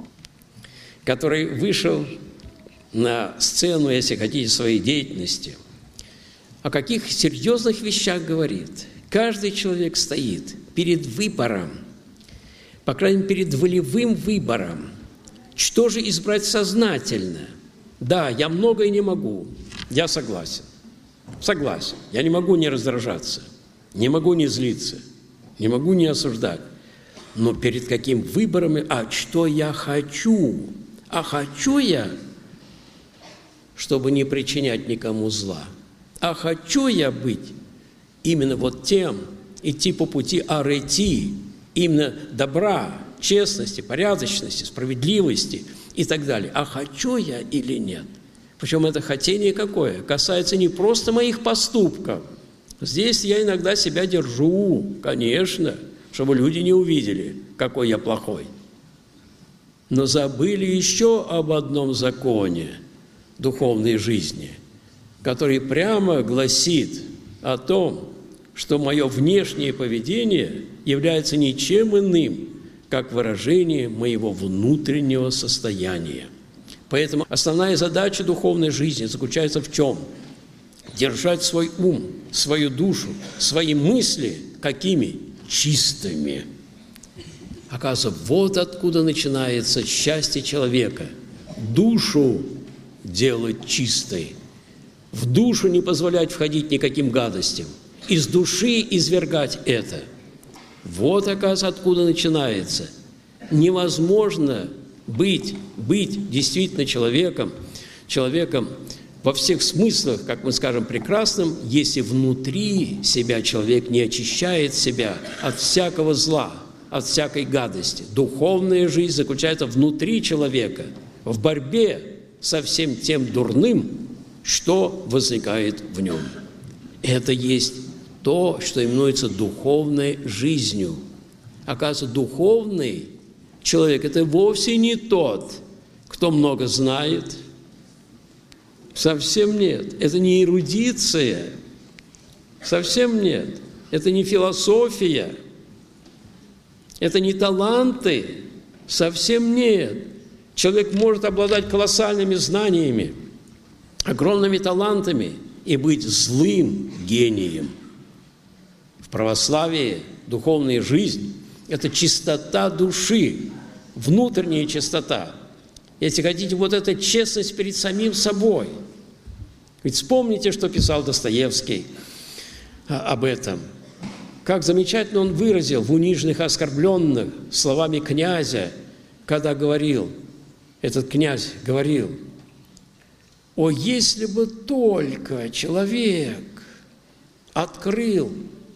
который вышел на сцену, если хотите, своей деятельности, о каких серьезных вещах говорит. Каждый человек стоит перед выбором, по крайней мере, перед волевым выбором, что же избрать сознательно. Да, я многое не могу, я согласен. Согласен, я не могу не раздражаться, не могу не злиться, не могу не осуждать. Но перед каким выбором, что я хочу? А хочу я, чтобы не причинять никому зла. А хочу я быть именно вот тем, идти по пути арети, именно добра, честности, порядочности, справедливости и так далее. А хочу я или нет? Причем это хотение какое? Касается не просто моих поступков. Здесь я иногда себя держу, конечно, чтобы люди не увидели, какой я плохой. Но забыли еще об одном законе духовной жизни, который прямо гласит о том, что мое внешнее поведение является ничем иным, как выражение моего внутреннего состояния. Поэтому основная задача духовной жизни заключается в чем? Держать свой ум, свою душу, свои мысли какими? Чистыми. Оказывается, вот откуда начинается счастье человека. Душу делать чистой. В душу не позволять входить никаким гадостям. Из души извергать это. Вот, оказывается, откуда начинается. Невозможно быть действительно человеком во всех смыслах, как мы скажем, прекрасным, если внутри себя человек не очищает себя от всякого зла, от всякой гадости. Духовная жизнь заключается внутри человека, в борьбе со всем тем дурным, что возникает в нем. Это есть то, что именуется духовной жизнью. Оказывается, духовный человек – это вовсе не тот, кто много знает. Совсем нет. Это не эрудиция. Совсем нет. Это не философия. Это не таланты. Совсем нет. Человек может обладать колоссальными знаниями, огромными талантами и быть злым гением. В православии духовная жизнь – это чистота души, внутренняя чистота. Если хотите, вот эта честность перед самим собой. Ведь вспомните, что писал Достоевский об этом. Как замечательно он выразил в «Униженных и оскорбленных» словами князя, когда говорил, этот князь говорил: «О, если бы только человек открылось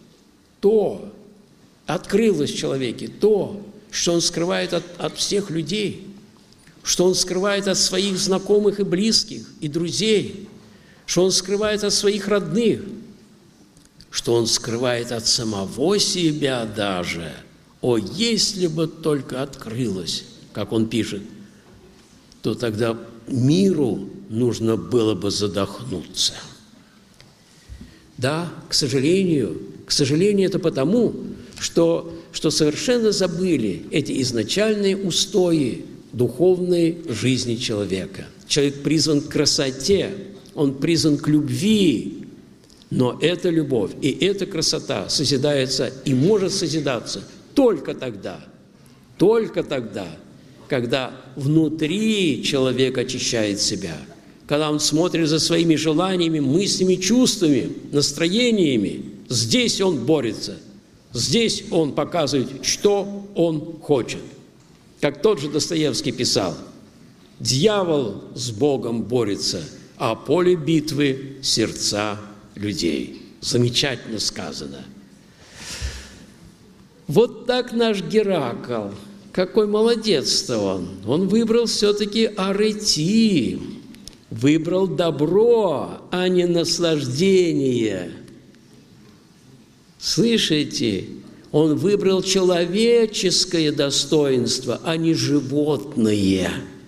в человеке то, что он скрывает от всех людей, что он скрывает от своих знакомых и близких, и друзей, что он скрывает от своих родных, что он скрывает от самого себя даже. О, если бы только открылось, как он пишет, то тогда миру нужно было бы задохнуться. Да, к сожалению, это потому, что совершенно забыли эти изначальные устои духовной жизни человека. Человек призван к красоте, он призван к любви, но эта любовь и эта красота созидается и может созидаться только тогда, когда внутри человек очищает себя, когда он смотрит за своими желаниями, мыслями, чувствами, настроениями. Здесь он борется, здесь он показывает, что он хочет. Как тот же Достоевский писал: «Дьявол с Богом борется, а поле битвы – сердца людей». Замечательно сказано. Вот так наш Геракл. Какой молодец-то он! Он выбрал все-таки аретии, выбрал добро, а не наслаждение. Слышите? Он выбрал человеческое достоинство, а не животное.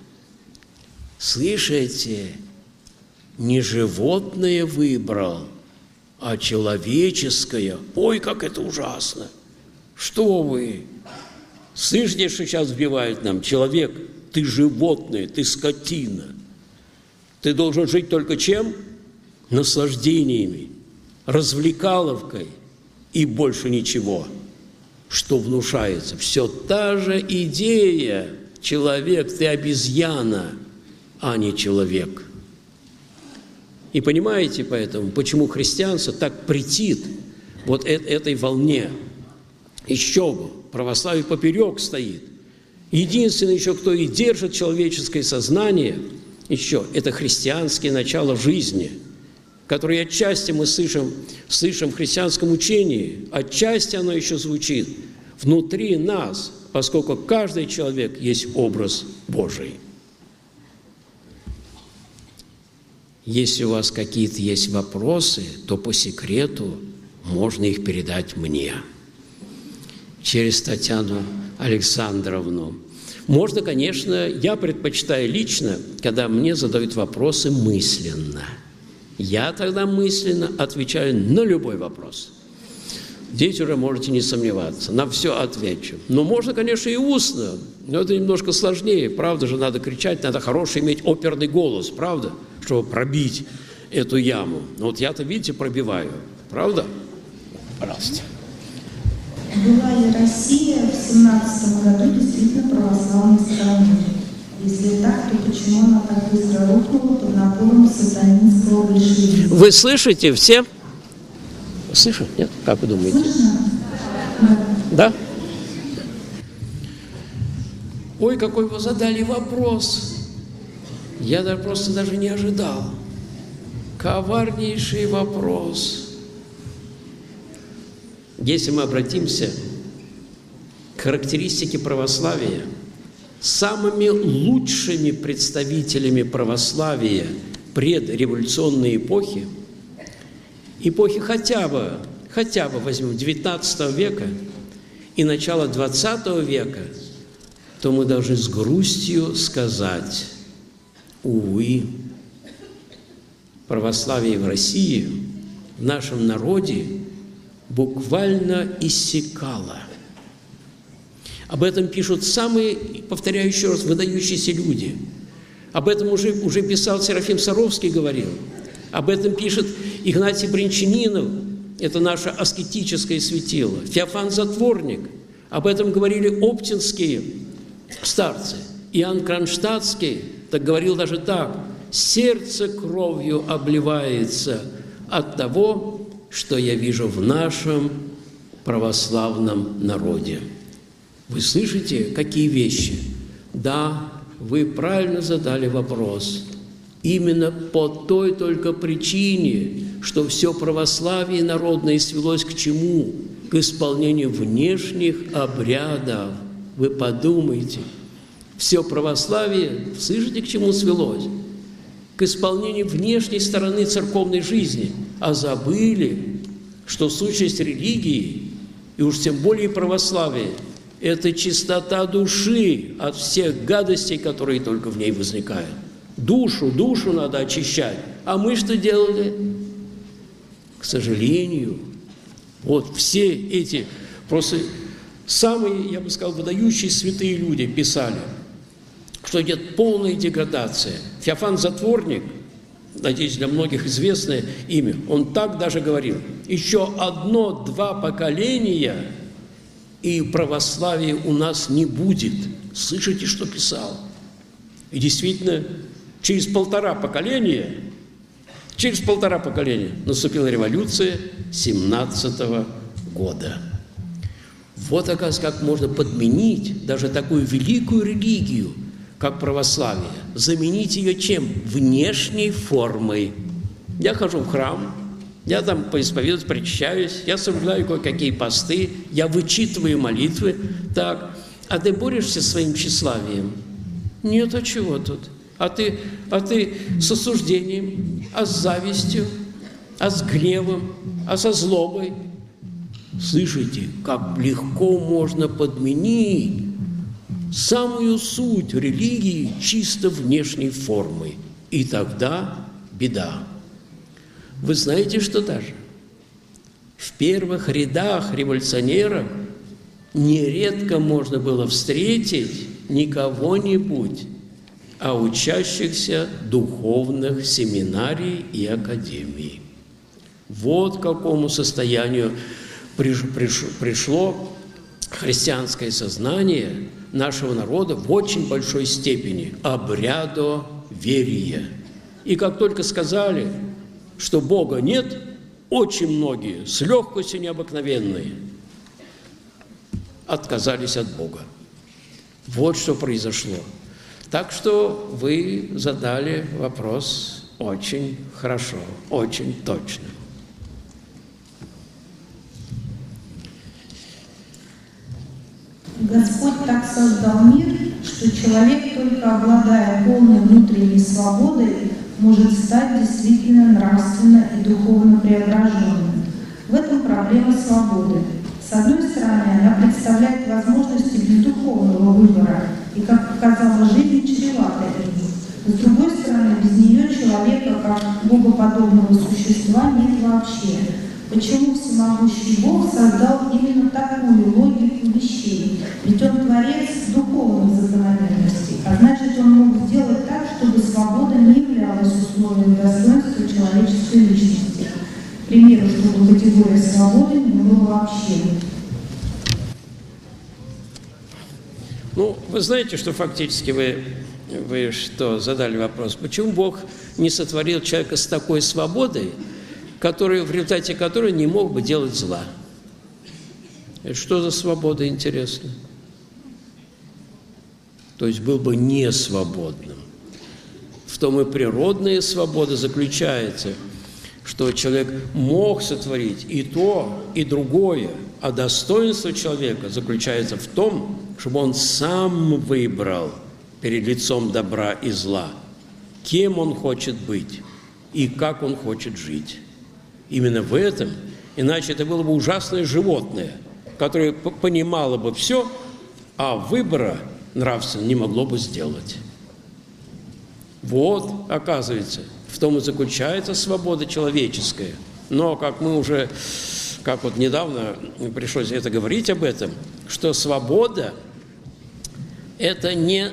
Слышите? Не животное выбрал, а человеческое. Ой, как это ужасно! Что вы? Слышите, что сейчас вбивают нам? Человек, ты животное, ты скотина. Ты должен жить только чем? Наслаждениями, развлекаловкой и больше ничего. Что внушается? Все та же идея. Человек, ты обезьяна, а не человек. И понимаете поэтому, почему христианство так претит вот этой волне? Еще бы, православие поперек стоит. Единственное еще, кто и держит человеческое сознание, еще, это христианские начала жизни, которые отчасти мы слышим в христианском учении, отчасти оно еще звучит внутри нас, поскольку каждый человек есть образ Божий. Если у вас какие-то есть вопросы, то по секрету можно их передать мне через Татьяну Александровну. Можно, конечно, я предпочитаю лично, когда мне задают вопросы мысленно. Я тогда мысленно отвечаю на любой вопрос. Здесь уже можете не сомневаться, на все отвечу. Но можно, конечно, и устно, но это немножко сложнее. Правда же, надо кричать, надо хороший иметь оперный голос, правда, чтобы пробить эту яму. Но вот я-то, видите, пробиваю, правда? Пожалуйста. Была ли Россия в 17 году действительно православной страной? Если так, то почему она так быстро рухнула под напором сатанинского большевизма? Вы слышите все? Слышу? Нет? Как вы думаете? Слышно? Да? Ой, какой вы задали вопрос. Я даже не ожидал. Коварнейший вопрос. Если мы обратимся к характеристике православия, самыми лучшими представителями православия предреволюционной эпохи хотя бы возьмем XIX века и начало XX века, то мы должны с грустью сказать: увы, православие в России, в нашем народе буквально иссякало. Об этом пишут самые, повторяю еще раз, выдающиеся люди. Об этом уже писал Серафим Саровский, говорил. Об этом пишет Игнатий Брянчанинов, это наше аскетическое светило. Феофан Затворник. Об этом говорили оптинские старцы. Иоанн Кронштадтский так говорил даже так: «Сердце кровью обливается от того, что я вижу в нашем православном народе». Вы слышите, какие вещи? Да, вы правильно задали вопрос. Именно по той только причине, что все православие народное свелось к чему? К исполнению внешних обрядов. Вы подумайте. Все православие, слышите, к чему свелось? К исполнению внешней стороны церковной жизни. А забыли, что сущность религии, и уж тем более православия, это чистота души от всех гадостей, которые только в ней возникают. Душу надо очищать. А мы что делали? К сожалению, вот все эти просто самые, я бы сказал, выдающие святые люди писали, что идет полная деградация. Феофан Затворник, надеюсь, для многих известное имя, он так даже говорил: еще 1-2 поколения, и православия у нас не будет. Слышите, что писал? И действительно, через 1,5 поколения наступила революция 17-го года. Вот, оказывается, как можно подменить даже такую великую религию, как православие, заменить ее чем? Внешней формой. Я хожу в храм, я там поисповедуюсь, причащаюсь, я соблюдаю кое-какие посты, я вычитываю молитвы, так. А ты борешься своим тщеславием? Нет, а чего тут? А ты с осуждением, а с завистью, а с гневом, а со злобой. Слышите, как легко можно подменить самую суть религии чисто внешней формой. И тогда беда. Вы знаете, что даже в первых рядах революционеров нередко можно было встретить не кого-нибудь, а учащихся духовных семинарий и академий. Вот к какому состоянию пришло христианское сознание нашего народа в очень большой степени обрядоверие. И как только сказали, что Бога нет, очень многие с легкостью необыкновенной отказались от Бога. Вот что произошло. Так что вы задали вопрос очень хорошо, очень точно. Господь так создал мир, что человек, только обладая полной внутренней свободой, может стать действительно нравственно и духовно преображенным. В этом проблема свободы. С одной стороны, она представляет возможности бездуховного выбора, и, как показала жизнь, чревата им. С другой стороны, без нее человека, как богоподобного существа, нет вообще. Почему всемогущий Бог создал именно такую логику вещей? Ведь Он творец духовных закономерностей, а значит, Он мог сделать так, чтобы свобода не являлась условием достоинства человеческой личности. К примеру, чтобы категория свободы не было вообще. Ну, вы знаете, что фактически вы что задали вопрос, почему Бог не сотворил человека с такой свободой, в результате которой не мог бы делать зла? Что за свобода, интересно? То есть был бы не свободным. В том и природная свобода заключается, что человек мог сотворить и то, и другое, а достоинство человека заключается в том, чтобы он сам выбрал перед лицом добра и зла, кем он хочет быть и как он хочет жить. Именно в этом, иначе это было бы ужасное животное, которое понимало бы все, а выбора нравственно не могло бы сделать. Вот, оказывается, в том и заключается свобода человеческая. Но, как вот недавно пришлось это говорить об этом, что свобода – это не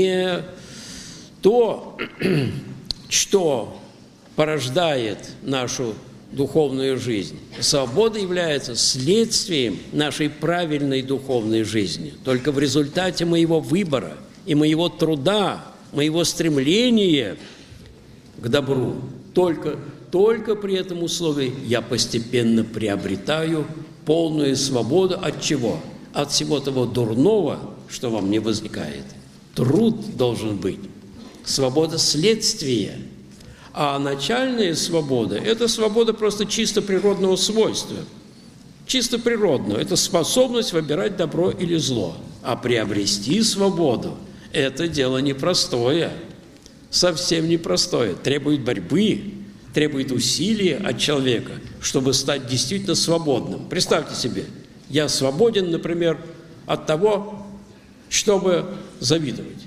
то, что порождает нашу духовную жизнь. Свобода является следствием нашей правильной духовной жизни. Только в результате моего выбора и моего труда, моего стремления к добру, только при этом условии я постепенно приобретаю полную свободу от чего? От всего того дурного, что во мне возникает. Труд должен быть. Свобода следствия. А начальная свобода – это свобода просто чисто природного свойства. Чисто природного – это способность выбирать добро или зло. А приобрести свободу – это дело непростое, совсем непростое. Требует борьбы, требует усилия от человека, чтобы стать действительно свободным. Представьте себе, я свободен, например, от того, чтобы завидовать.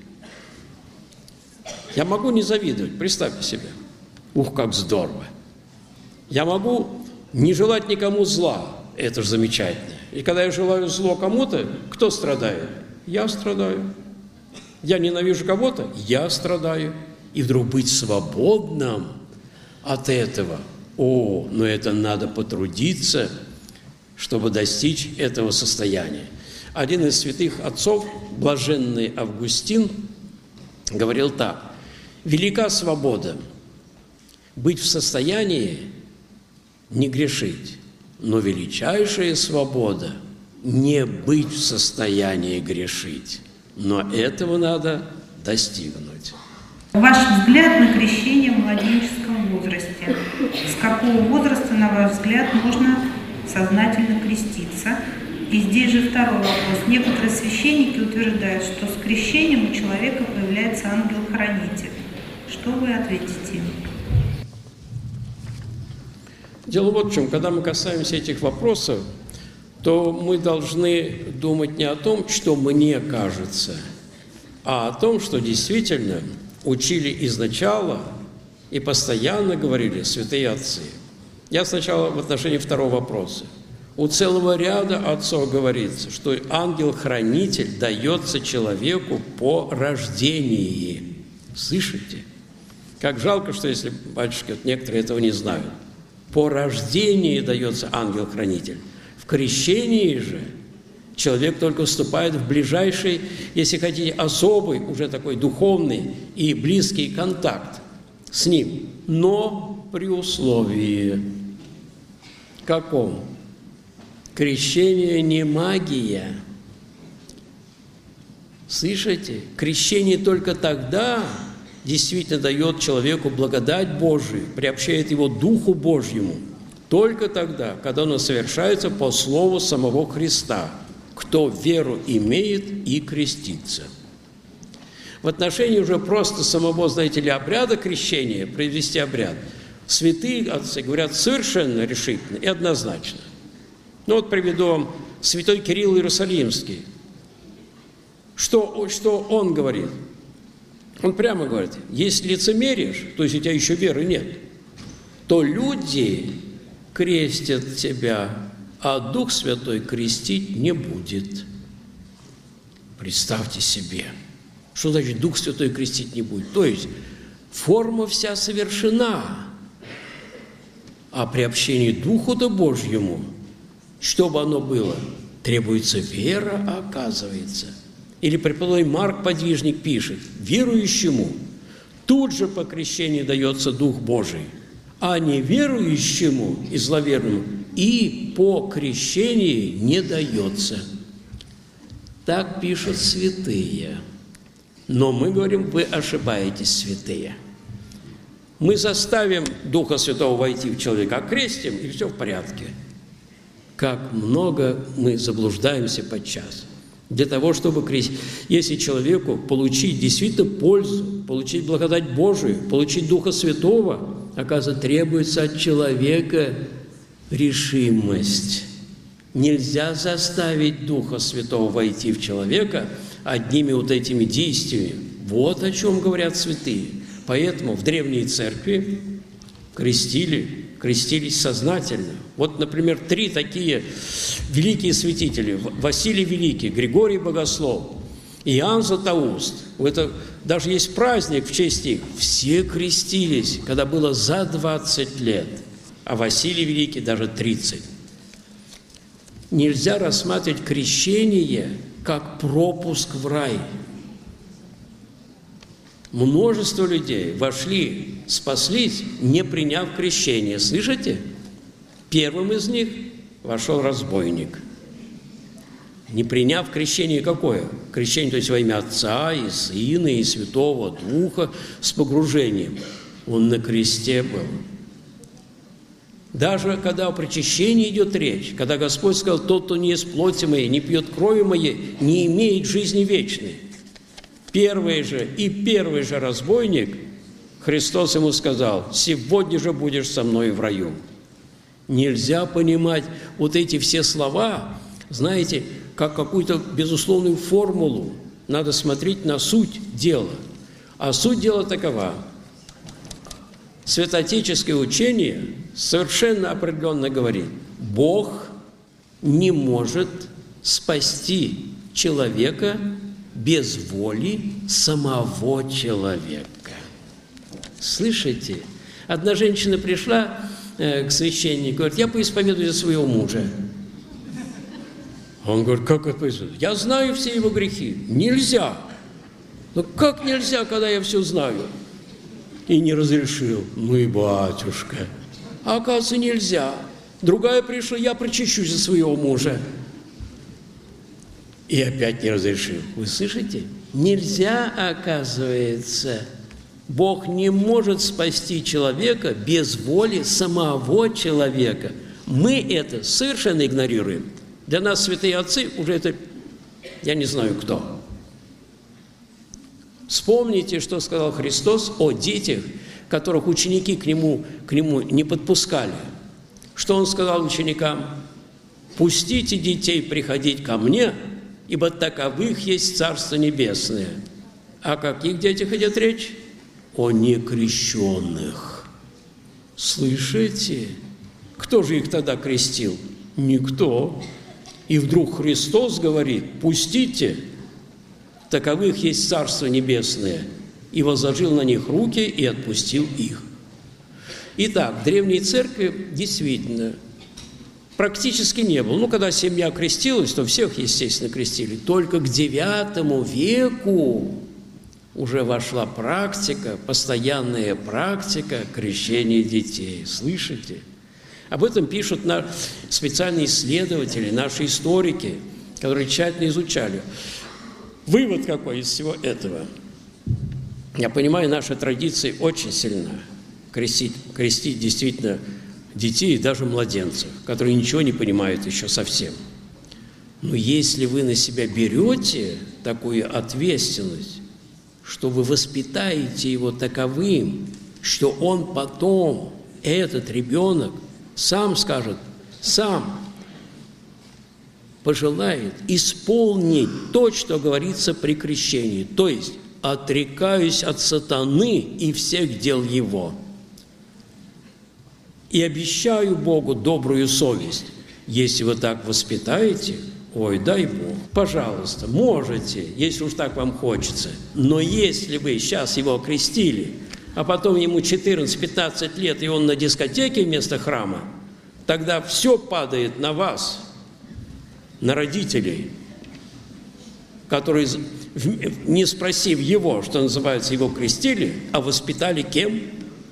Я могу не завидовать, представьте себе. Ух, как здорово! Я могу не желать никому зла, это же замечательно. И когда я желаю зло кому-то, кто страдает? Я страдаю. Я ненавижу кого-то, я страдаю. И вдруг быть свободным от этого. Но это надо потрудиться, чтобы достичь этого состояния. Один из святых отцов, блаженный Августин, говорил так: велика свобода быть в состоянии не грешить, но величайшая свобода не быть в состоянии грешить. Но этого надо достигнуть. Ваш взгляд на крещение в младенческом возрасте. С какого возраста, на ваш взгляд, можно сознательно креститься? И здесь же второй вопрос. Некоторые священники утверждают, что с крещением у человека появляется ангел-хранитель. Что вы ответите им? Дело вот в чем. Когда мы касаемся этих вопросов, то мы должны думать не о том, что мне кажется, а о том, что действительно учили изначала и постоянно говорили святые отцы. Я сначала в отношении второго вопроса. У целого ряда отцов говорится, что ангел-хранитель дается человеку по рождении. Слышите? Как жалко, что если, батюшки, вот некоторые этого не знают. По рождении дается ангел-хранитель. В крещении же человек только вступает в ближайший, если хотите, особый, уже такой духовный и близкий контакт с ним. Но при условии каком? Крещение не магия. Слышите? Крещение только тогда действительно дает человеку благодать Божию, приобщает его Духу Божьему. Только тогда, когда оно совершается по слову самого Христа. Кто веру имеет и крестится. В отношении уже просто самого, знаете ли, обряда крещения, провести обряд, святые отцы говорят совершенно решительно и однозначно. Ну вот приведу вам святой Кирилл Иерусалимский. Что он говорит? Он прямо говорит: если лицемеришь, то есть у тебя еще веры нет, то люди крестят тебя, а Дух Святой крестить не будет. Представьте себе, что значит Дух Святой крестить не будет? То есть форма вся совершена, а при общении Духу-то Божьему, чтобы оно было, требуется вера, оказывается. Или преподобный Марк Подвижник пишет: верующему тут же по крещению дается Дух Божий, а неверующему и зловерному и по крещении не дается. Так пишут святые. Но мы говорим: вы ошибаетесь, святые. Мы заставим Духа Святого войти в человека, окрестим, и все в порядке. Как много мы заблуждаемся подчас. Для того, чтобы крестить, если человеку получить действительно пользу, получить благодать Божию, получить Духа Святого, оказывается, требуется от человека решимость. Нельзя заставить Духа Святого войти в человека одними вот этими действиями. Вот о чем говорят святые. Поэтому в древней церкви крестились сознательно. Вот, например, 3 такие великие святители: Василий Великий, Григорий Богослов, Иоанн Златоуст. Это даже есть праздник в честь их. Все крестились, когда было за 20 лет, а Василий Великий даже 30. Нельзя рассматривать крещение как пропуск в рай. Множество людей вошли, спаслись, не приняв крещение. Слышите? Первым из них вошел разбойник. Не приняв крещение какое? Крещение, то есть во имя Отца и Сына и Святого Духа с погружением. Он на кресте был. Даже когда о причащении идет речь, когда Господь сказал: тот, кто не ест плоти моей, не пьет крови моей, не имеет жизни вечной. Первый же разбойник Христос ему сказал: «Сегодня же будешь со мной в раю». Нельзя понимать вот эти все слова, знаете, как какую-то безусловную формулу. Надо смотреть на суть дела. А суть дела такова. Святоотеческое учение совершенно определенно говорит: Бог не может спасти человека без воли самого человека. Слышите? Одна женщина пришла к священнику, говорит: я поисповедую за своего мужа. Он говорит: как это поисповедовать? Я знаю все его грехи. Нельзя. Ну как нельзя, когда я все знаю? И не разрешил. Ну и батюшка. А оказывается, нельзя. Другая пришла: я причащусь за своего мужа. И опять не разрешил. Вы слышите? Нельзя, оказывается. Бог не может спасти человека без воли самого человека. Мы это совершенно игнорируем. Для нас святые отцы уже это, я не знаю кто. Вспомните, что сказал Христос о детях, которых ученики к нему не подпускали. Что Он сказал ученикам? «Пустите детей приходить ко мне, ибо таковых есть Царство Небесное». О каких детях идет речь? О некрещенных. Слышите? Кто же их тогда крестил? Никто. И вдруг Христос говорит: «Пустите, таковых есть Царство Небесное», и возложил на них руки и отпустил их. Итак, в Древней Церкви действительно практически не было. Ну, когда семья крестилась, то всех, естественно, крестили. Только к IX веку уже вошла практика, постоянная практика крещения детей. Слышите? Об этом пишут специальные исследователи, наши историки, которые тщательно изучали. Вывод какой из всего этого? Я понимаю, наша традиция очень сильна. Крестить действительно детей, даже младенцев, которые ничего не понимают еще совсем. Но если вы на себя берете такую ответственность, что вы воспитаете его таковым, что он потом, этот ребенок, сам скажет, сам пожелает исполнить то, что говорится при крещении, то есть отрекаюсь от сатаны и всех дел его. И обещаю Богу добрую совесть. Если вы так воспитаете, ой, дай Бог, пожалуйста, можете, если уж так вам хочется. Но если вы сейчас его окрестили, а потом ему 14-15 лет, и он на дискотеке вместо храма, тогда все падает на вас, на родителей, которые, не спросив его, что называется, его крестили, а воспитали кем?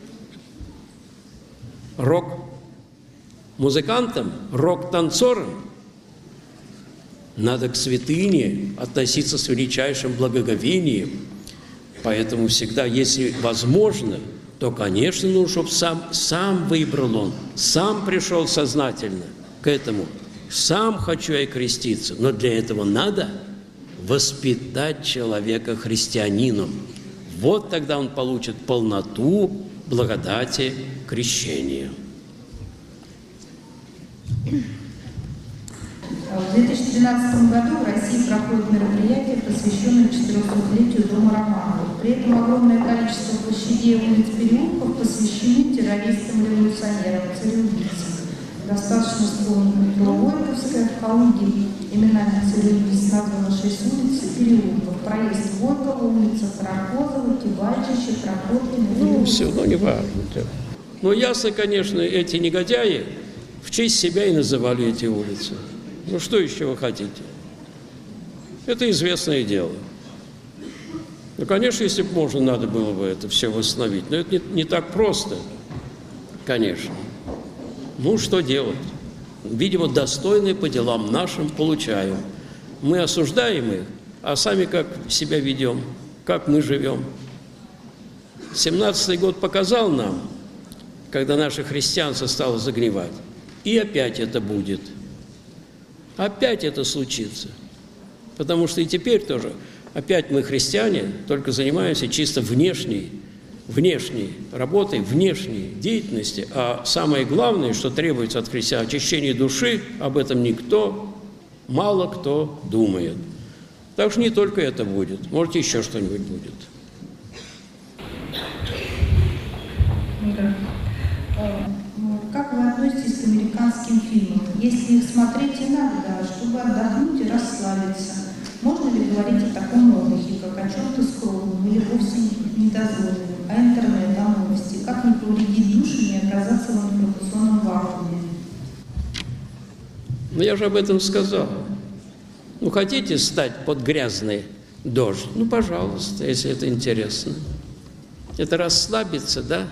Рок-музыкантом, рок-танцором. Надо к святыне относиться с величайшим благоговением. Поэтому всегда, если возможно, то, конечно, ну, чтобы сам выбрал он, сам пришел сознательно к этому. Сам хочу я креститься, но для этого надо воспитать человека христианином. Вот тогда он получит полноту благодати крещения. В 2013 году в России проходит мероприятие, посвященное 400-летию Дома Романовых. При этом огромное количество площадей, улиц, переулков посвящены террористам-революционерам, цареубийцам. Достаточно вспомнить метро Горьковская, в Калуге именами цареубийц названо 6 улиц и переулков. Проезд Горького, улица Каракозова, Кибальчича, Прокопьина. Ну, все, ну, не важно. Но ясно, конечно, эти негодяи в честь себя и называли эти улицы. Ну, что еще вы хотите? Это известное дело. Ну, конечно, если бы можно, надо было бы это все восстановить. Но это не так просто, конечно. Ну, что делать? Видимо, достойные по делам нашим получаем. Мы осуждаем их, а сами как себя ведем, как мы живем. 17-й год показал нам, когда наше христианство стало загнивать. И опять это будет. Опять это случится. Потому что и теперь тоже, опять мы христиане, только занимаемся чисто внешней внешней работой, внешней деятельности, а самое главное, что требуется от христиан, очищение души, об этом мало кто думает. Так что не только это будет, может, еще что-нибудь будет. Да. Как вы относитесь к американским фильмам? Если их смотреть иногда, чтобы отдохнуть и расслабиться, можно ли говорить о таком отдыхе, как о чем-то скромном или вовсе недозволенном, а интернет, а новости? Как не повредить душу, не оказаться в информационном вакууме? Ну, я же об этом сказал. Ну, хотите стать под грязный дождь? Ну, пожалуйста, если это интересно. Это расслабиться, да?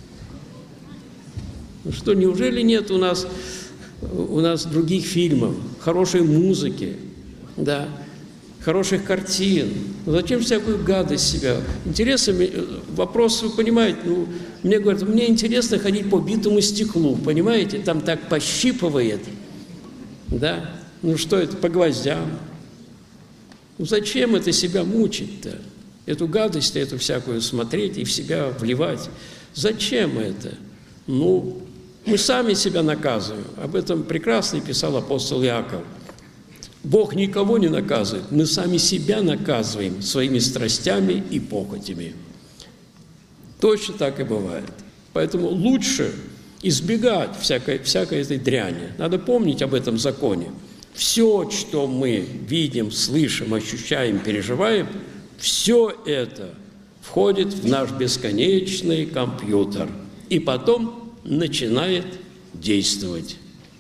Ну что, неужели нет у нас других фильмов, хорошей музыки, да, хороших картин? Ну, зачем всякую гадость себя? Интересно, вопрос, вы понимаете, ну, мне говорят, мне интересно ходить по битому стеклу, понимаете, там так пощипывает, да? Ну что это, по гвоздям? Ну зачем это себя мучить-то? Эту гадость, эту всякую смотреть и в себя вливать? Зачем это? Ну, мы сами себя наказываем. Об этом прекрасно писал апостол Иаков. Бог никого не наказывает, мы сами себя наказываем своими страстями и похотями. Точно так и бывает. Поэтому лучше избегать всякой этой дряни. Надо помнить об этом законе. Все, что мы видим, слышим, ощущаем, переживаем, все это входит в наш бесконечный компьютер. И потом начинает действовать.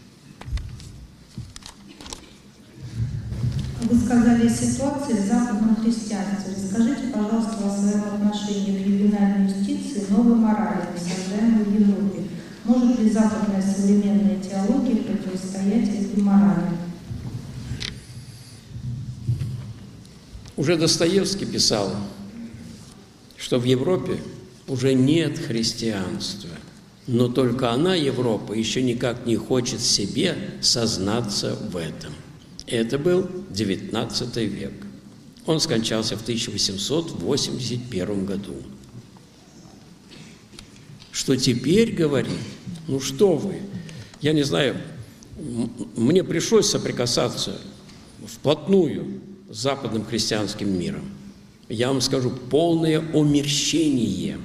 Вы сказали о ситуации в западном христианстве. Расскажите, пожалуйста, о своем отношении к ювенальной юстиции, новой морали, насаждаемой в Европе. Может ли западная современная теология противостоять этой морали? Уже Достоевский писал, что в Европе уже нет христианства, но только она, Европа, еще никак не хочет себе сознаться в этом. Это был XIX век. Он скончался в 1881 году. Что теперь говорит? Ну что вы? Я не знаю, мне пришлось соприкасаться вплотную с западным христианским миром. Я вам скажу, полное омерщение.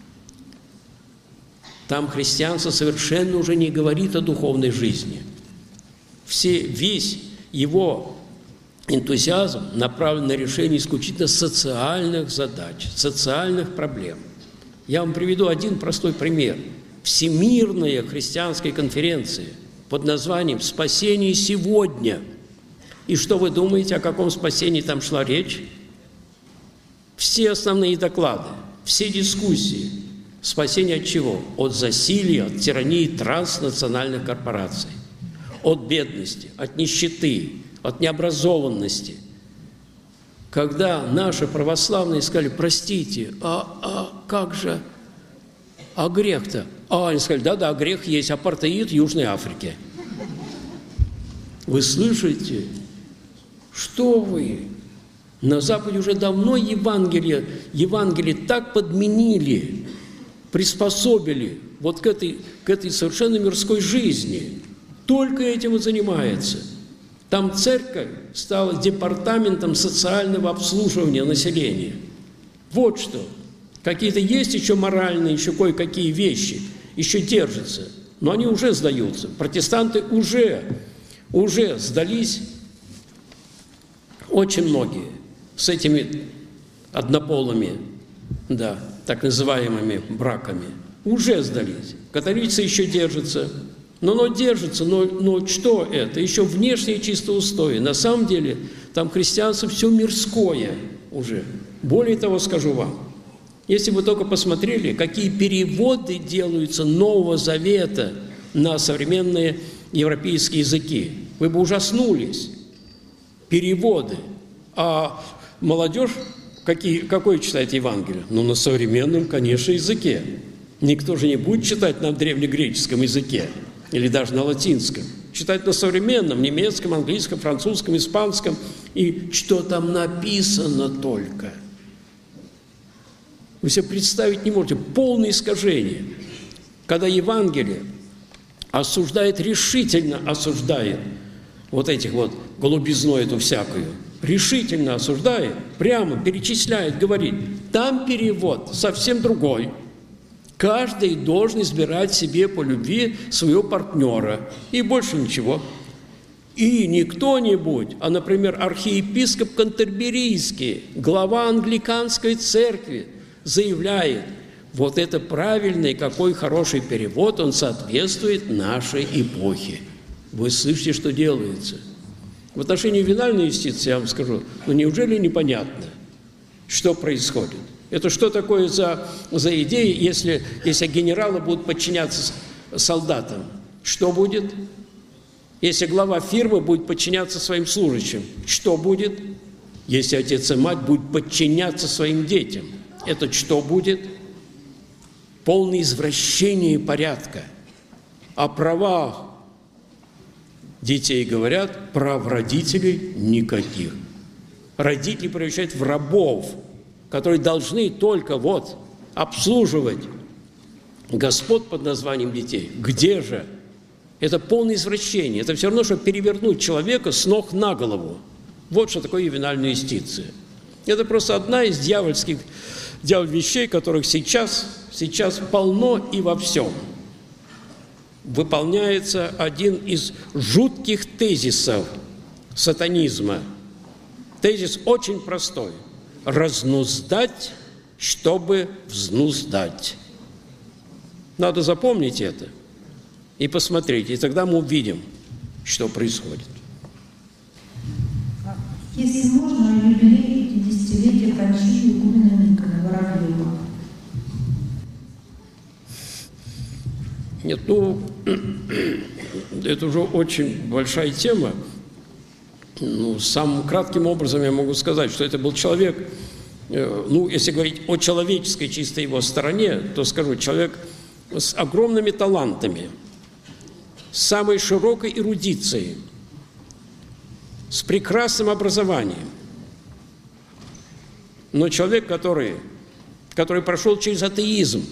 Там христианство совершенно уже не говорит о духовной жизни. Весь его энтузиазм направлен на решение исключительно социальных задач, социальных проблем. Я вам приведу один простой пример. Всемирная христианская конференция под названием «Спасение сегодня». И что вы думаете, о каком спасении там шла речь? Все основные доклады, все дискуссии. Спасение от чего? От засилья, от тирании транснациональных корпораций, от бедности, от нищеты, от необразованности. Когда наши православные сказали, простите, как же, а грех-то? Они сказали, да, грех есть, апартеид в Южной Африке. Вы слышите? Что вы? На Западе уже давно Евангелие так подменили, приспособили вот к этой совершенно мирской жизни. Только этим и занимается. Там церковь стала департаментом социального обслуживания населения. Вот что. Какие-то есть еще моральные, еще кое-какие вещи, еще держатся, но они уже сдаются. Протестанты уже сдались, очень многие, с этими однополыми, да, так называемыми браками, уже сдались. Католицы еще держатся, но держатся, но что это? Еще внешние чисто устои. На самом деле там христианство все мирское уже. Более того, скажу вам, если вы только посмотрели, какие переводы делаются Нового Завета на современные европейские языки, вы бы ужаснулись. Переводы. А молодежь какое читает Евангелие? Ну, на современном, конечно, языке. Никто же не будет читать на древнегреческом языке или даже на латинском. Читать на современном, немецком, английском, французском, испанском. И что там написано только. Вы себе представить не можете. Полное искажение. Когда Евангелие осуждает, решительно осуждает вот этих вот голубизну эту всякую, решительно осуждает, прямо перечисляет, говорит, там перевод совсем другой. Каждый должен избирать себе по любви своего партнера. И больше ничего. И не кто-нибудь, а, например, архиепископ Кантерберийский, глава англиканской церкви, заявляет, вот это правильный, какой хороший перевод, он соответствует нашей эпохе. Вы слышите, что делается? В отношении винальной юстиции, я вам скажу, неужели непонятно, что происходит? Это что такое за идеи, если генералы будут подчиняться солдатам? Что будет? Если глава фирмы будет подчиняться своим служащим, что будет? Если отец и мать будут подчиняться своим детям, это что будет? Полное извращение порядка. О правах детей говорят, прав родителей никаких. Родители превращают в рабов, которые должны только вот обслуживать господ под названием детей. Где же? Это полное извращение. Это все равно, что перевернуть человека с ног на голову. Вот что такое ювенальная юстиция. Это просто одна из дьявольских вещей, которых сейчас полно и во всем. Выполняется один из жутких тезисов сатанизма. Тезис очень простой. Разнуздать, чтобы взнуздать. Надо запомнить это и посмотреть, и тогда мы увидим, что происходит. Если можно, о юбилее 50-летия кончины игумена Никона Воробьева. Нет, это уже очень большая тема. Самым кратким образом я могу сказать, что это был человек, если говорить о человеческой чисто его стороне, то скажу, человек с огромными талантами, с самой широкой эрудицией, с прекрасным образованием. Но человек, который прошел через атеизм,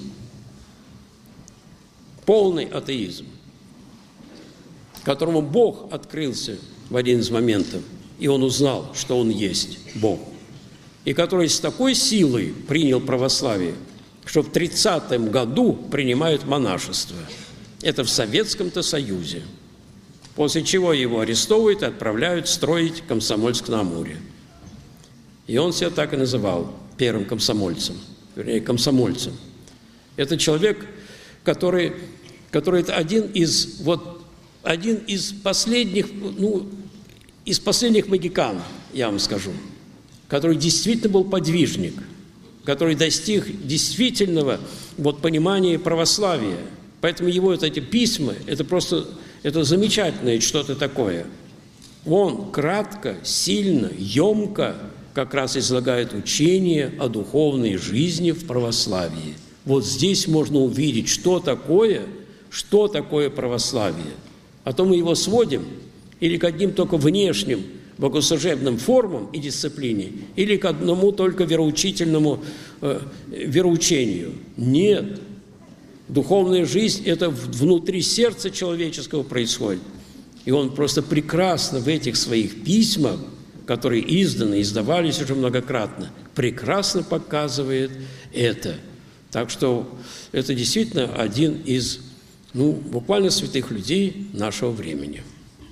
полный атеизм, которому Бог открылся в один из моментов, и он узнал, что он есть Бог, и который с такой силой принял православие, что в 30-м году принимают монашество. Это в Советском-то Союзе. После чего его арестовывают и отправляют строить Комсомольск-на-Амуре. И он себя так и называл первым комсомольцем, вернее, комсомольцем. Это человек, который это один из последних, из последних магикан, я вам скажу, который действительно был подвижник, который достиг действительного понимания православия. Поэтому его эти письма, это замечательное что-то такое. Он кратко, сильно, емко как раз излагает учение о духовной жизни в православии. Вот здесь можно увидеть, что такое православие. А то мы его сводим или к одним только внешним богослужебным формам и дисциплине, или к одному только вероучительному вероучению. Нет. Духовная жизнь – это внутри сердца человеческого происходит. И он просто прекрасно в этих своих письмах, которые издавались уже многократно, прекрасно показывает это. Так что это действительно один из, буквально святых людей нашего времени.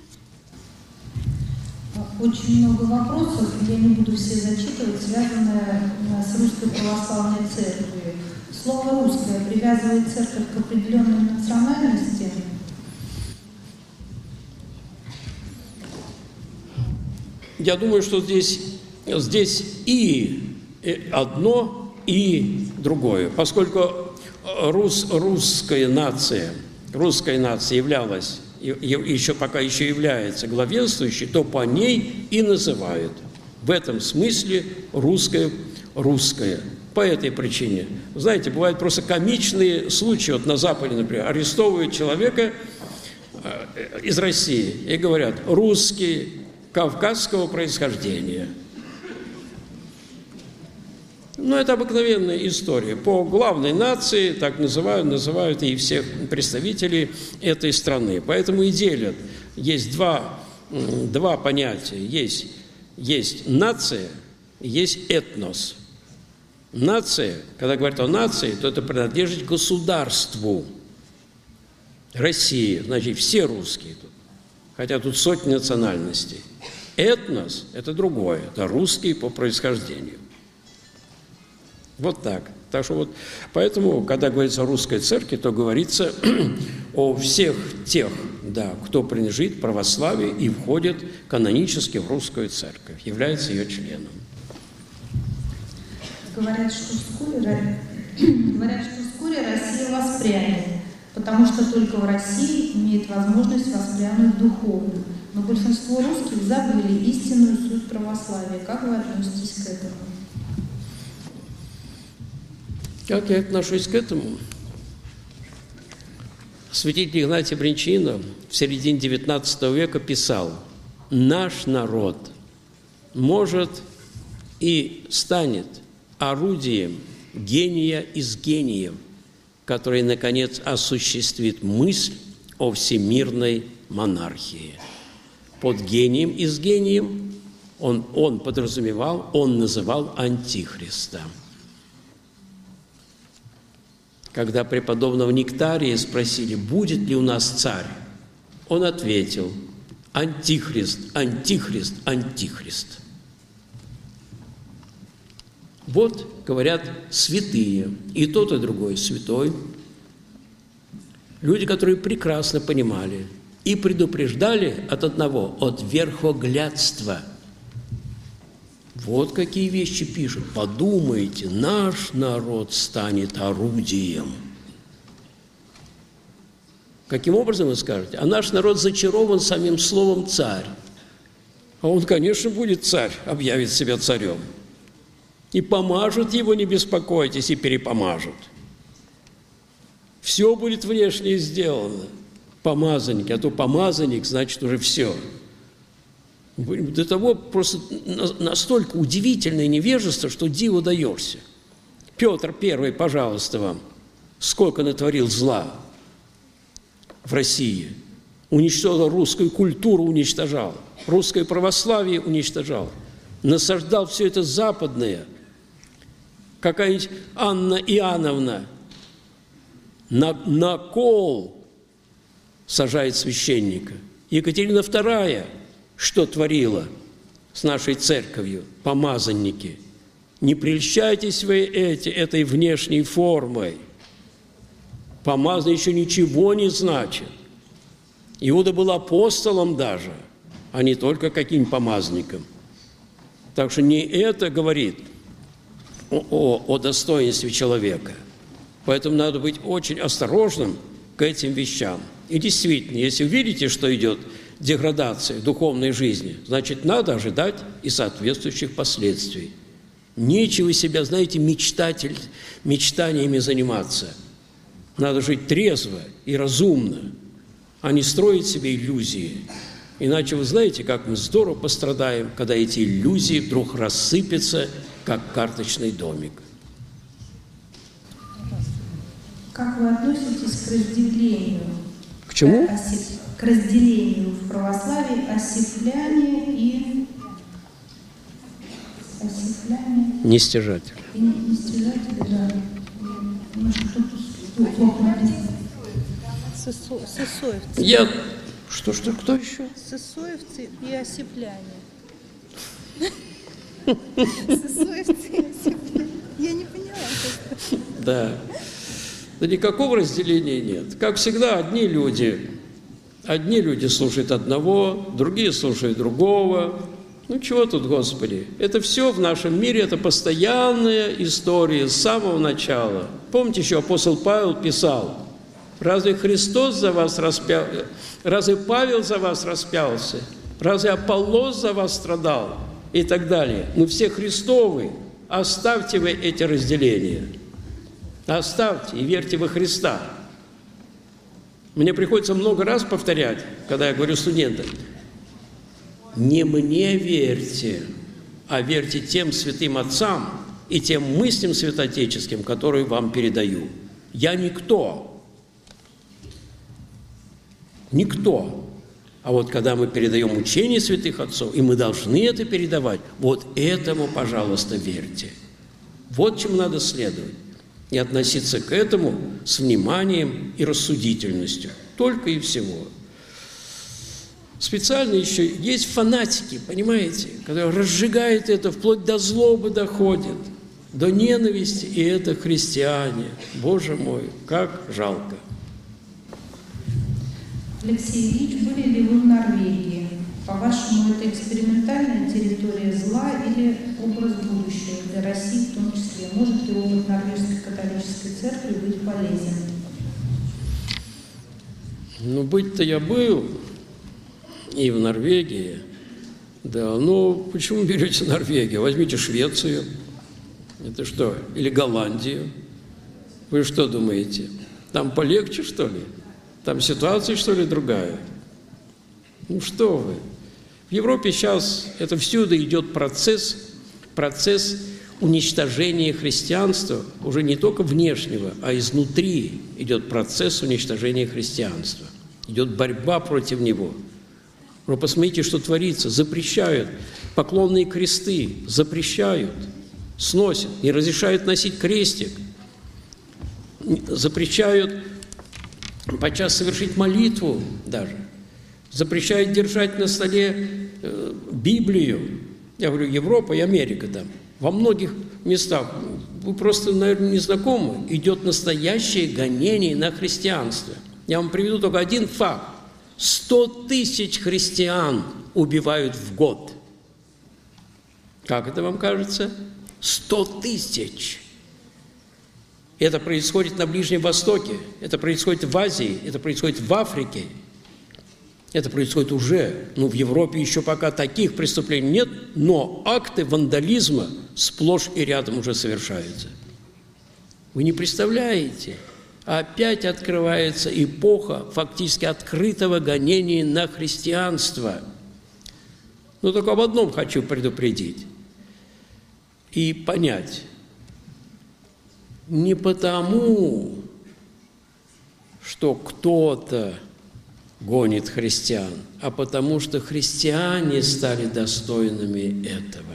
Очень много вопросов, я не буду все зачитывать, связанные с Русской Православной Церковью. Слово «русское» привязывает церковь к определенной национальности? Я думаю, что здесь и одно, и другое. Поскольку русская нация являлась, пока еще является главенствующей, то по ней и называют. В этом смысле русское. По этой причине. Знаете, бывают просто комичные случаи. Вот на Западе, например, арестовывают человека из России и говорят: русский, кавказского происхождения. Ну, это обыкновенная история. По главной нации, так называют и всех представителей этой страны. Поэтому и делят. Есть два понятия. Есть нация, есть этнос. Нация, когда говорят о нации, то это принадлежит государству. Россия, значит, все русские тут. Хотя тут сотни национальностей. Этнос – это другое, это русские по происхождению. Вот так. Так что вот, поэтому, когда говорится о русской церкви, то говорится о всех тех, да, кто принадлежит православию и входит канонически в русскую церковь, является ее членом. Говорят, что вскоре Россия воспрянет, потому что только в России имеет возможность воспрянуть духовно. Но большинство русских забыли истинную суть православия. Как вы относитесь к этому? Как я отношусь к этому? Святитель Игнатий Брянчанин в середине XIX века писал: «Наш народ может и станет орудием гения из гениев, который, наконец, осуществит мысль о всемирной монархии». Под гением из гением он подразумевал, он называл Антихриста. Когда преподобного Нектария спросили, будет ли у нас царь, он ответил: Антихрист, Антихрист, Антихрист. Вот, говорят, святые, и тот, и другой святой, люди, которые прекрасно понимали и предупреждали от одного, от верхоглядства. Вот какие вещи пишут. Подумайте, наш народ станет орудием. Каким образом вы скажете? А наш народ зачарован самим словом «царь». А он, конечно, будет царь, объявит себя царем. И помажут его, не беспокойтесь, и перепомажут. Все будет внешне сделано. Помазанник, а то помазанник, значит, уже все. До того просто настолько удивительное невежество, что диву даешься. Петр I, пожалуйста вам, сколько натворил зла в России. Уничтожил русскую культуру, уничтожал. Русское православие уничтожал. Насаждал все это западное. Какая-нибудь Анна Иоанновна на кол сажает священника. Екатерина II что творила с нашей церковью, помазанники. Не прельщайтесь вы этой внешней формой. Помазанник еще ничего не значит. Иуда был апостолом даже, а не только каким-нибудь помазанником. Так что не это говорит о достоинстве человека. Поэтому надо быть очень осторожным к этим вещам. И действительно, если видите, что идет деградация духовной жизни, значит, надо ожидать и соответствующих последствий. Нечего себя, знаете, мечтаниями заниматься. Надо жить трезво и разумно, а не строить себе иллюзии. Иначе вы знаете, как мы здорово пострадаем, когда эти иллюзии вдруг рассыпятся, как карточный домик. Как вы относитесь к разделению? К чему? К разделению в православии осифляне и нестяжатели. И нестяжатели, да. Сысоевцы. Кто еще? Сысоевцы и осипляне. Сысоевцы и осипляне. Я не поняла. Да. Да никакого разделения нет. Как всегда, одни люди слушают одного, другие слушают другого. Ну, чего тут, Господи? Это все в нашем мире, это постоянная история с самого начала. Помните, еще апостол Павел писал: разве Христос за вас распялся? Разве Павел за вас распялся? Разве Аполлос за вас страдал? И так далее. Мы все Христовы. Оставьте вы эти разделения. Оставьте и верьте во Христа. Мне приходится много раз повторять, когда я говорю студентам: не мне верьте, а верьте тем святым отцам, и тем мыслям святоотеческим, которые вам передаю. Я никто. Никто. А вот когда мы передаем учение святых отцов, и мы должны это передавать, вот этому, пожалуйста, верьте. Вот чему надо следовать. И относиться к этому с вниманием и рассудительностью. Только и всего. Специально еще есть фанатики, понимаете, которые разжигают это, вплоть до злобы доходят, до ненависти, и это христиане. Боже мой, как жалко. Алексей Ильич, были ли вы в Норвегии? По-вашему, это экспериментальная территория зла или образ будущего для России в том числе? Может ли опыт Норвежской католической церкви быть полезен? Ну, быть-то я был и в Норвегии. Да, ну, почему берете Норвегию? Возьмите Швецию. Это что? Или Голландию. Вы что думаете? Там полегче, что ли? Там ситуация, что ли, другая? Ну, что вы? В Европе сейчас это всюду идет процесс уничтожения христианства, уже не только внешнего, а изнутри идет процесс уничтожения христианства. Идет борьба против него. Но посмотрите, что творится. Запрещают поклонные кресты, запрещают, сносят, не разрешают носить крестик, запрещают подчас совершить молитву даже, запрещают держать на столе Библию. Я говорю, Европа и Америка там. Во многих местах, вы просто, наверное, не знакомы, идет настоящее гонение на христианство. Я вам приведу только один факт. 100 тысяч христиан убивают в год. Как это вам кажется? 100 тысяч. Это происходит на Ближнем Востоке, это происходит в Азии, это происходит в Африке. Это происходит уже, в Европе еще пока таких преступлений нет, но акты вандализма сплошь и рядом уже совершаются. Вы не представляете, опять открывается эпоха фактически открытого гонения на христианство. Но только об одном хочу предупредить и понять. Не потому, что кто-то гонит христиан, а потому что христиане стали достойными этого.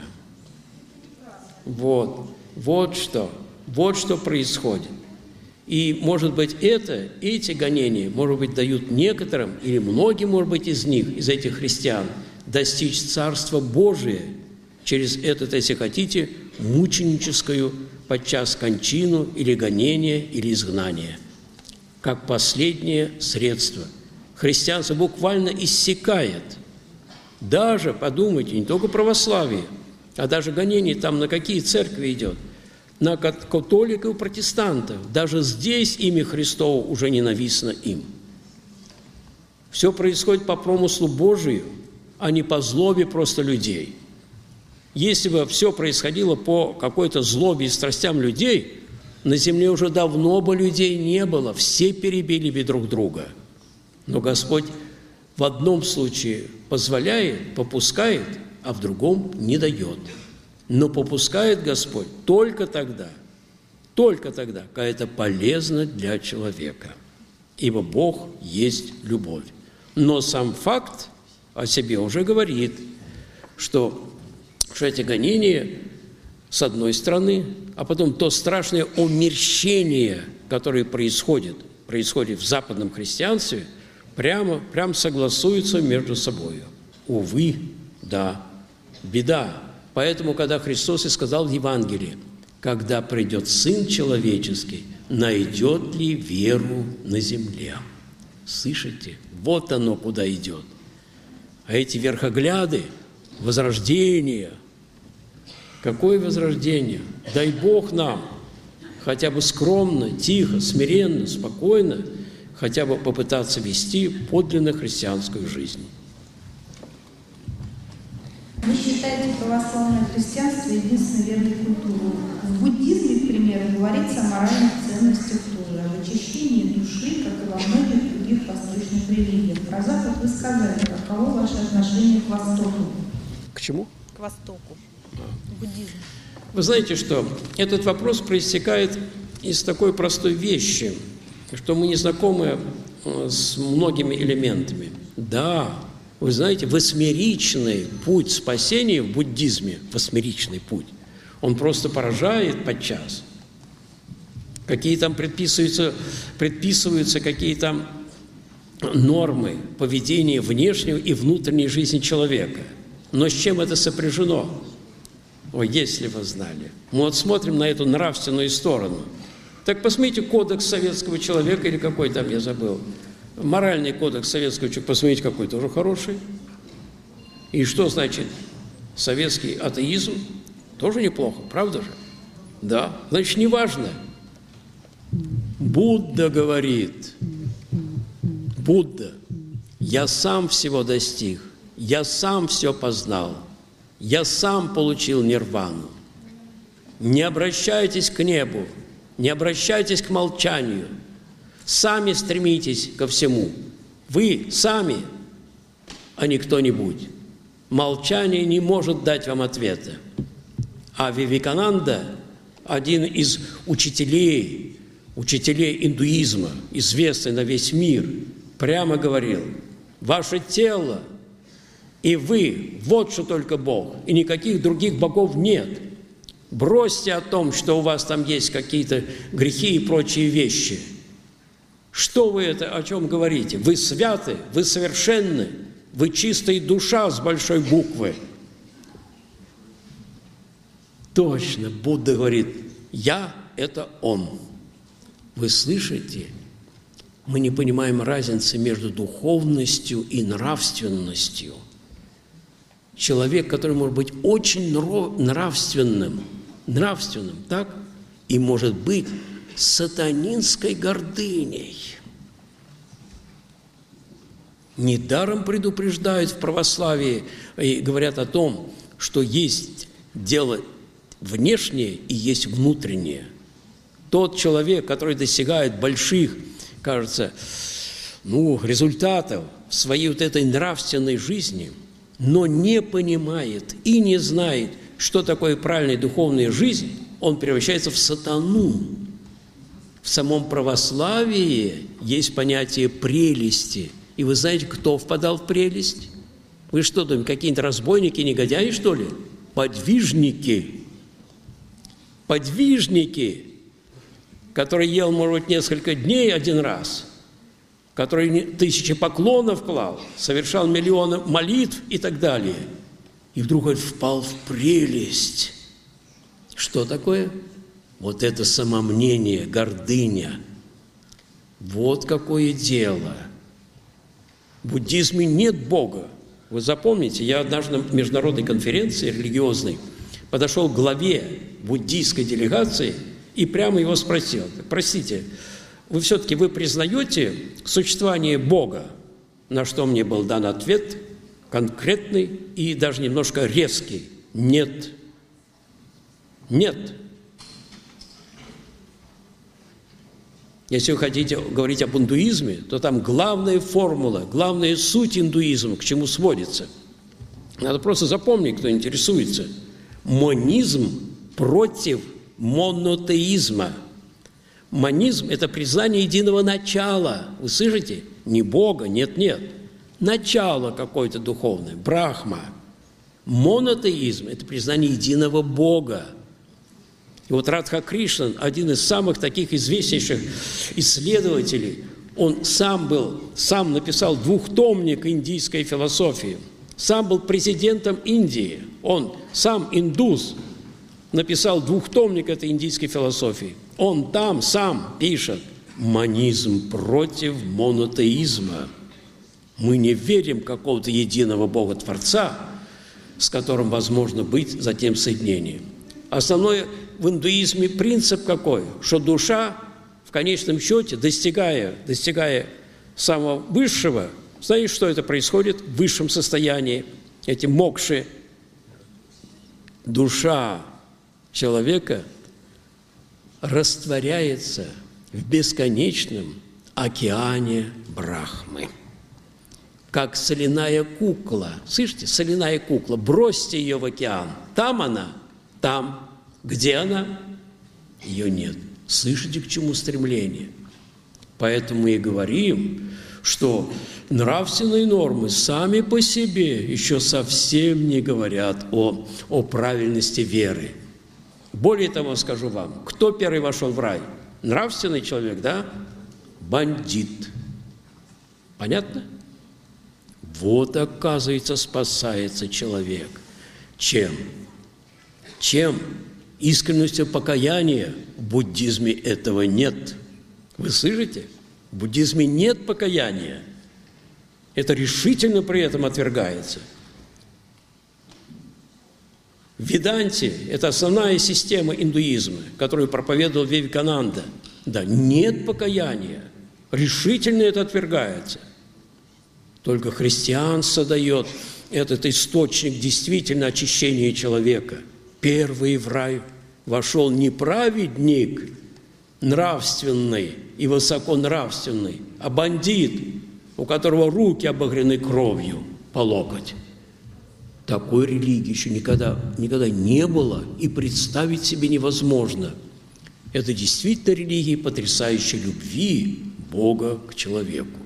Вот что происходит. И, может быть, эти гонения, может быть, дают некоторым, или многим, может быть, из них, из этих христиан, достичь Царства Божия через этот, если хотите, мученическую подчас кончину или гонение, или изгнание, как последнее средство. Христианство буквально иссякает. Даже, подумайте, не только православие, а даже гонение там на какие церкви идет? На католиков и протестантов. Даже здесь имя Христово уже ненавистно им. Все происходит по промыслу Божию, а не по злобе просто людей. Если бы все происходило по какой-то злобе и страстям людей, на земле уже давно бы людей не было, все перебили бы друг друга. Но Господь в одном случае позволяет, попускает, а в другом не дает. Но попускает Господь только тогда, когда это полезно для человека. Ибо Бог есть любовь. Но сам факт о себе уже говорит, что эти гонения, с одной стороны, а потом то страшное омерщение, которое происходит в западном христианстве, прям согласуются между собой. Увы, да, беда. Поэтому, когда Христос и сказал в Евангелии, когда придет Сын Человеческий, найдет ли веру на земле? Слышите? Вот оно куда идет. А эти верхогляды, возрождение. Какое возрождение? Дай Бог нам хотя бы скромно, тихо, смиренно, спокойно хотя бы попытаться вести подлинно христианскую жизнь. Вы считаете православное христианство единственной верной культурой. В буддизме, к примеру, говорится о моральных ценностях тоже, о очищении души, как и во многих других восточных религиях. Про Запад вы сказали, каково ваше отношение к Востоку? К чему? К Востоку. Буддизм. Вы знаете, что этот вопрос проистекает из такой простой вещи, что мы не знакомы с многими элементами. Да, вы знаете, восьмеричный путь спасения в буддизме, восьмеричный путь, он просто поражает подчас. Какие там предписываются какие там нормы поведения внешней и внутренней жизни человека. Но с чем это сопряжено? Ой, если вы знали. Мы вот смотрим на эту нравственную сторону. Так посмотрите кодекс советского человека, или какой там, я забыл. Моральный кодекс советского человека, посмотрите, какой тоже хороший. И что значит советский атеизм? Тоже неплохо, правда же? Да, значит, неважно. Будда говорит, Будда, я сам всего достиг, я сам все познал, я сам получил нирвану. Не обращайтесь к небу, не обращайтесь к молчанию, сами стремитесь ко всему. Вы сами, а не кто-нибудь. Молчание не может дать вам ответа. А Вивекананда, один из учителей индуизма, известный на весь мир, прямо говорил: ваше тело и вы, вот что только Бог, и никаких других богов нет. Бросьте о том, что у вас там есть какие-то грехи и прочие вещи. Что вы это, о чем говорите? Вы святы, вы совершенны, вы чистая душа с большой буквы. Точно, Будда говорит: я – это Он. Вы слышите? Мы не понимаем разницы между духовностью и нравственностью. Человек, который может быть очень нравственным, так? И может быть сатанинской гордыней. Недаром предупреждают в православии и говорят о том, что есть дело внешнее и есть внутреннее. Тот человек, который достигает больших, кажется, результатов в своей вот этой нравственной жизни, но не понимает и не знает, что такое правильная духовная жизнь, он превращается в сатану. В самом православии есть понятие прелести. И вы знаете, кто впадал в прелесть? Вы что думаете, какие-нибудь разбойники, негодяи, что ли? Подвижники. Подвижники, который ел, может быть, несколько дней один раз, который тысячи поклонов клал, совершал миллионы молитв и так далее. И вдруг он впал в прелесть. Что такое? Вот это самомнение, гордыня. Вот какое дело. В буддизме нет Бога. Вы запомните, я однажды на международной конференции религиозной подошел к главе буддийской делегации и прямо его спросил: простите, вы признаете существование Бога? На что мне был дан ответ конкретный и даже немножко резкий: нет. Нет. Если вы хотите говорить об индуизме, то там главная формула, главная суть индуизма, к чему сводится. Надо просто запомнить, кто интересуется. Монизм против монотеизма. Монизм – это признание единого начала. Вы слышите? Не Бога, нет. Начало какое-то духовное, брахма. Монотеизм – это признание единого Бога. И вот Радха Кришнан, один из самых таких известнейших исследователей, он сам написал двухтомник индийской философии, сам был президентом Индии, он сам индус, написал двухтомник этой индийской философии. Он там сам пишет: монизм против монотеизма. Мы не верим в какого-то единого Бога-творца, с которым возможно быть затем соединение. Основной в индуизме принцип какой? Что душа в конечном счете, достигая самого высшего, знаете, что это происходит в высшем состоянии, эти мокши, душа человека растворяется в бесконечном океане Брахмы. Как соляная кукла. Слышите, соляная кукла. Бросьте ее в океан. Там она, там Где она? Ее нет. Слышите, к чему стремление? Поэтому мы и говорим, что нравственные нормы сами по себе еще совсем не говорят о правильности веры. Более того, скажу вам, кто первый вошел в рай? Нравственный человек, да? Бандит. Понятно? Вот, оказывается, спасается человек. Чем? Чем? Искренностью покаяния. В буддизме этого нет. Вы слышите? В буддизме нет покаяния. Это решительно при этом отвергается. В Веданте, это основная система индуизма, которую проповедовал Вивекананда. Да, нет покаяния. Решительно это отвергается. Только христианство дает этот источник действительно очищения человека. Первый в рай вошел не праведник, нравственный и высоконравственный, а бандит, у которого руки обогрены кровью по локоть. Такой религии еще никогда не было и представить себе невозможно. Это действительно религия потрясающей любви Бога к человеку.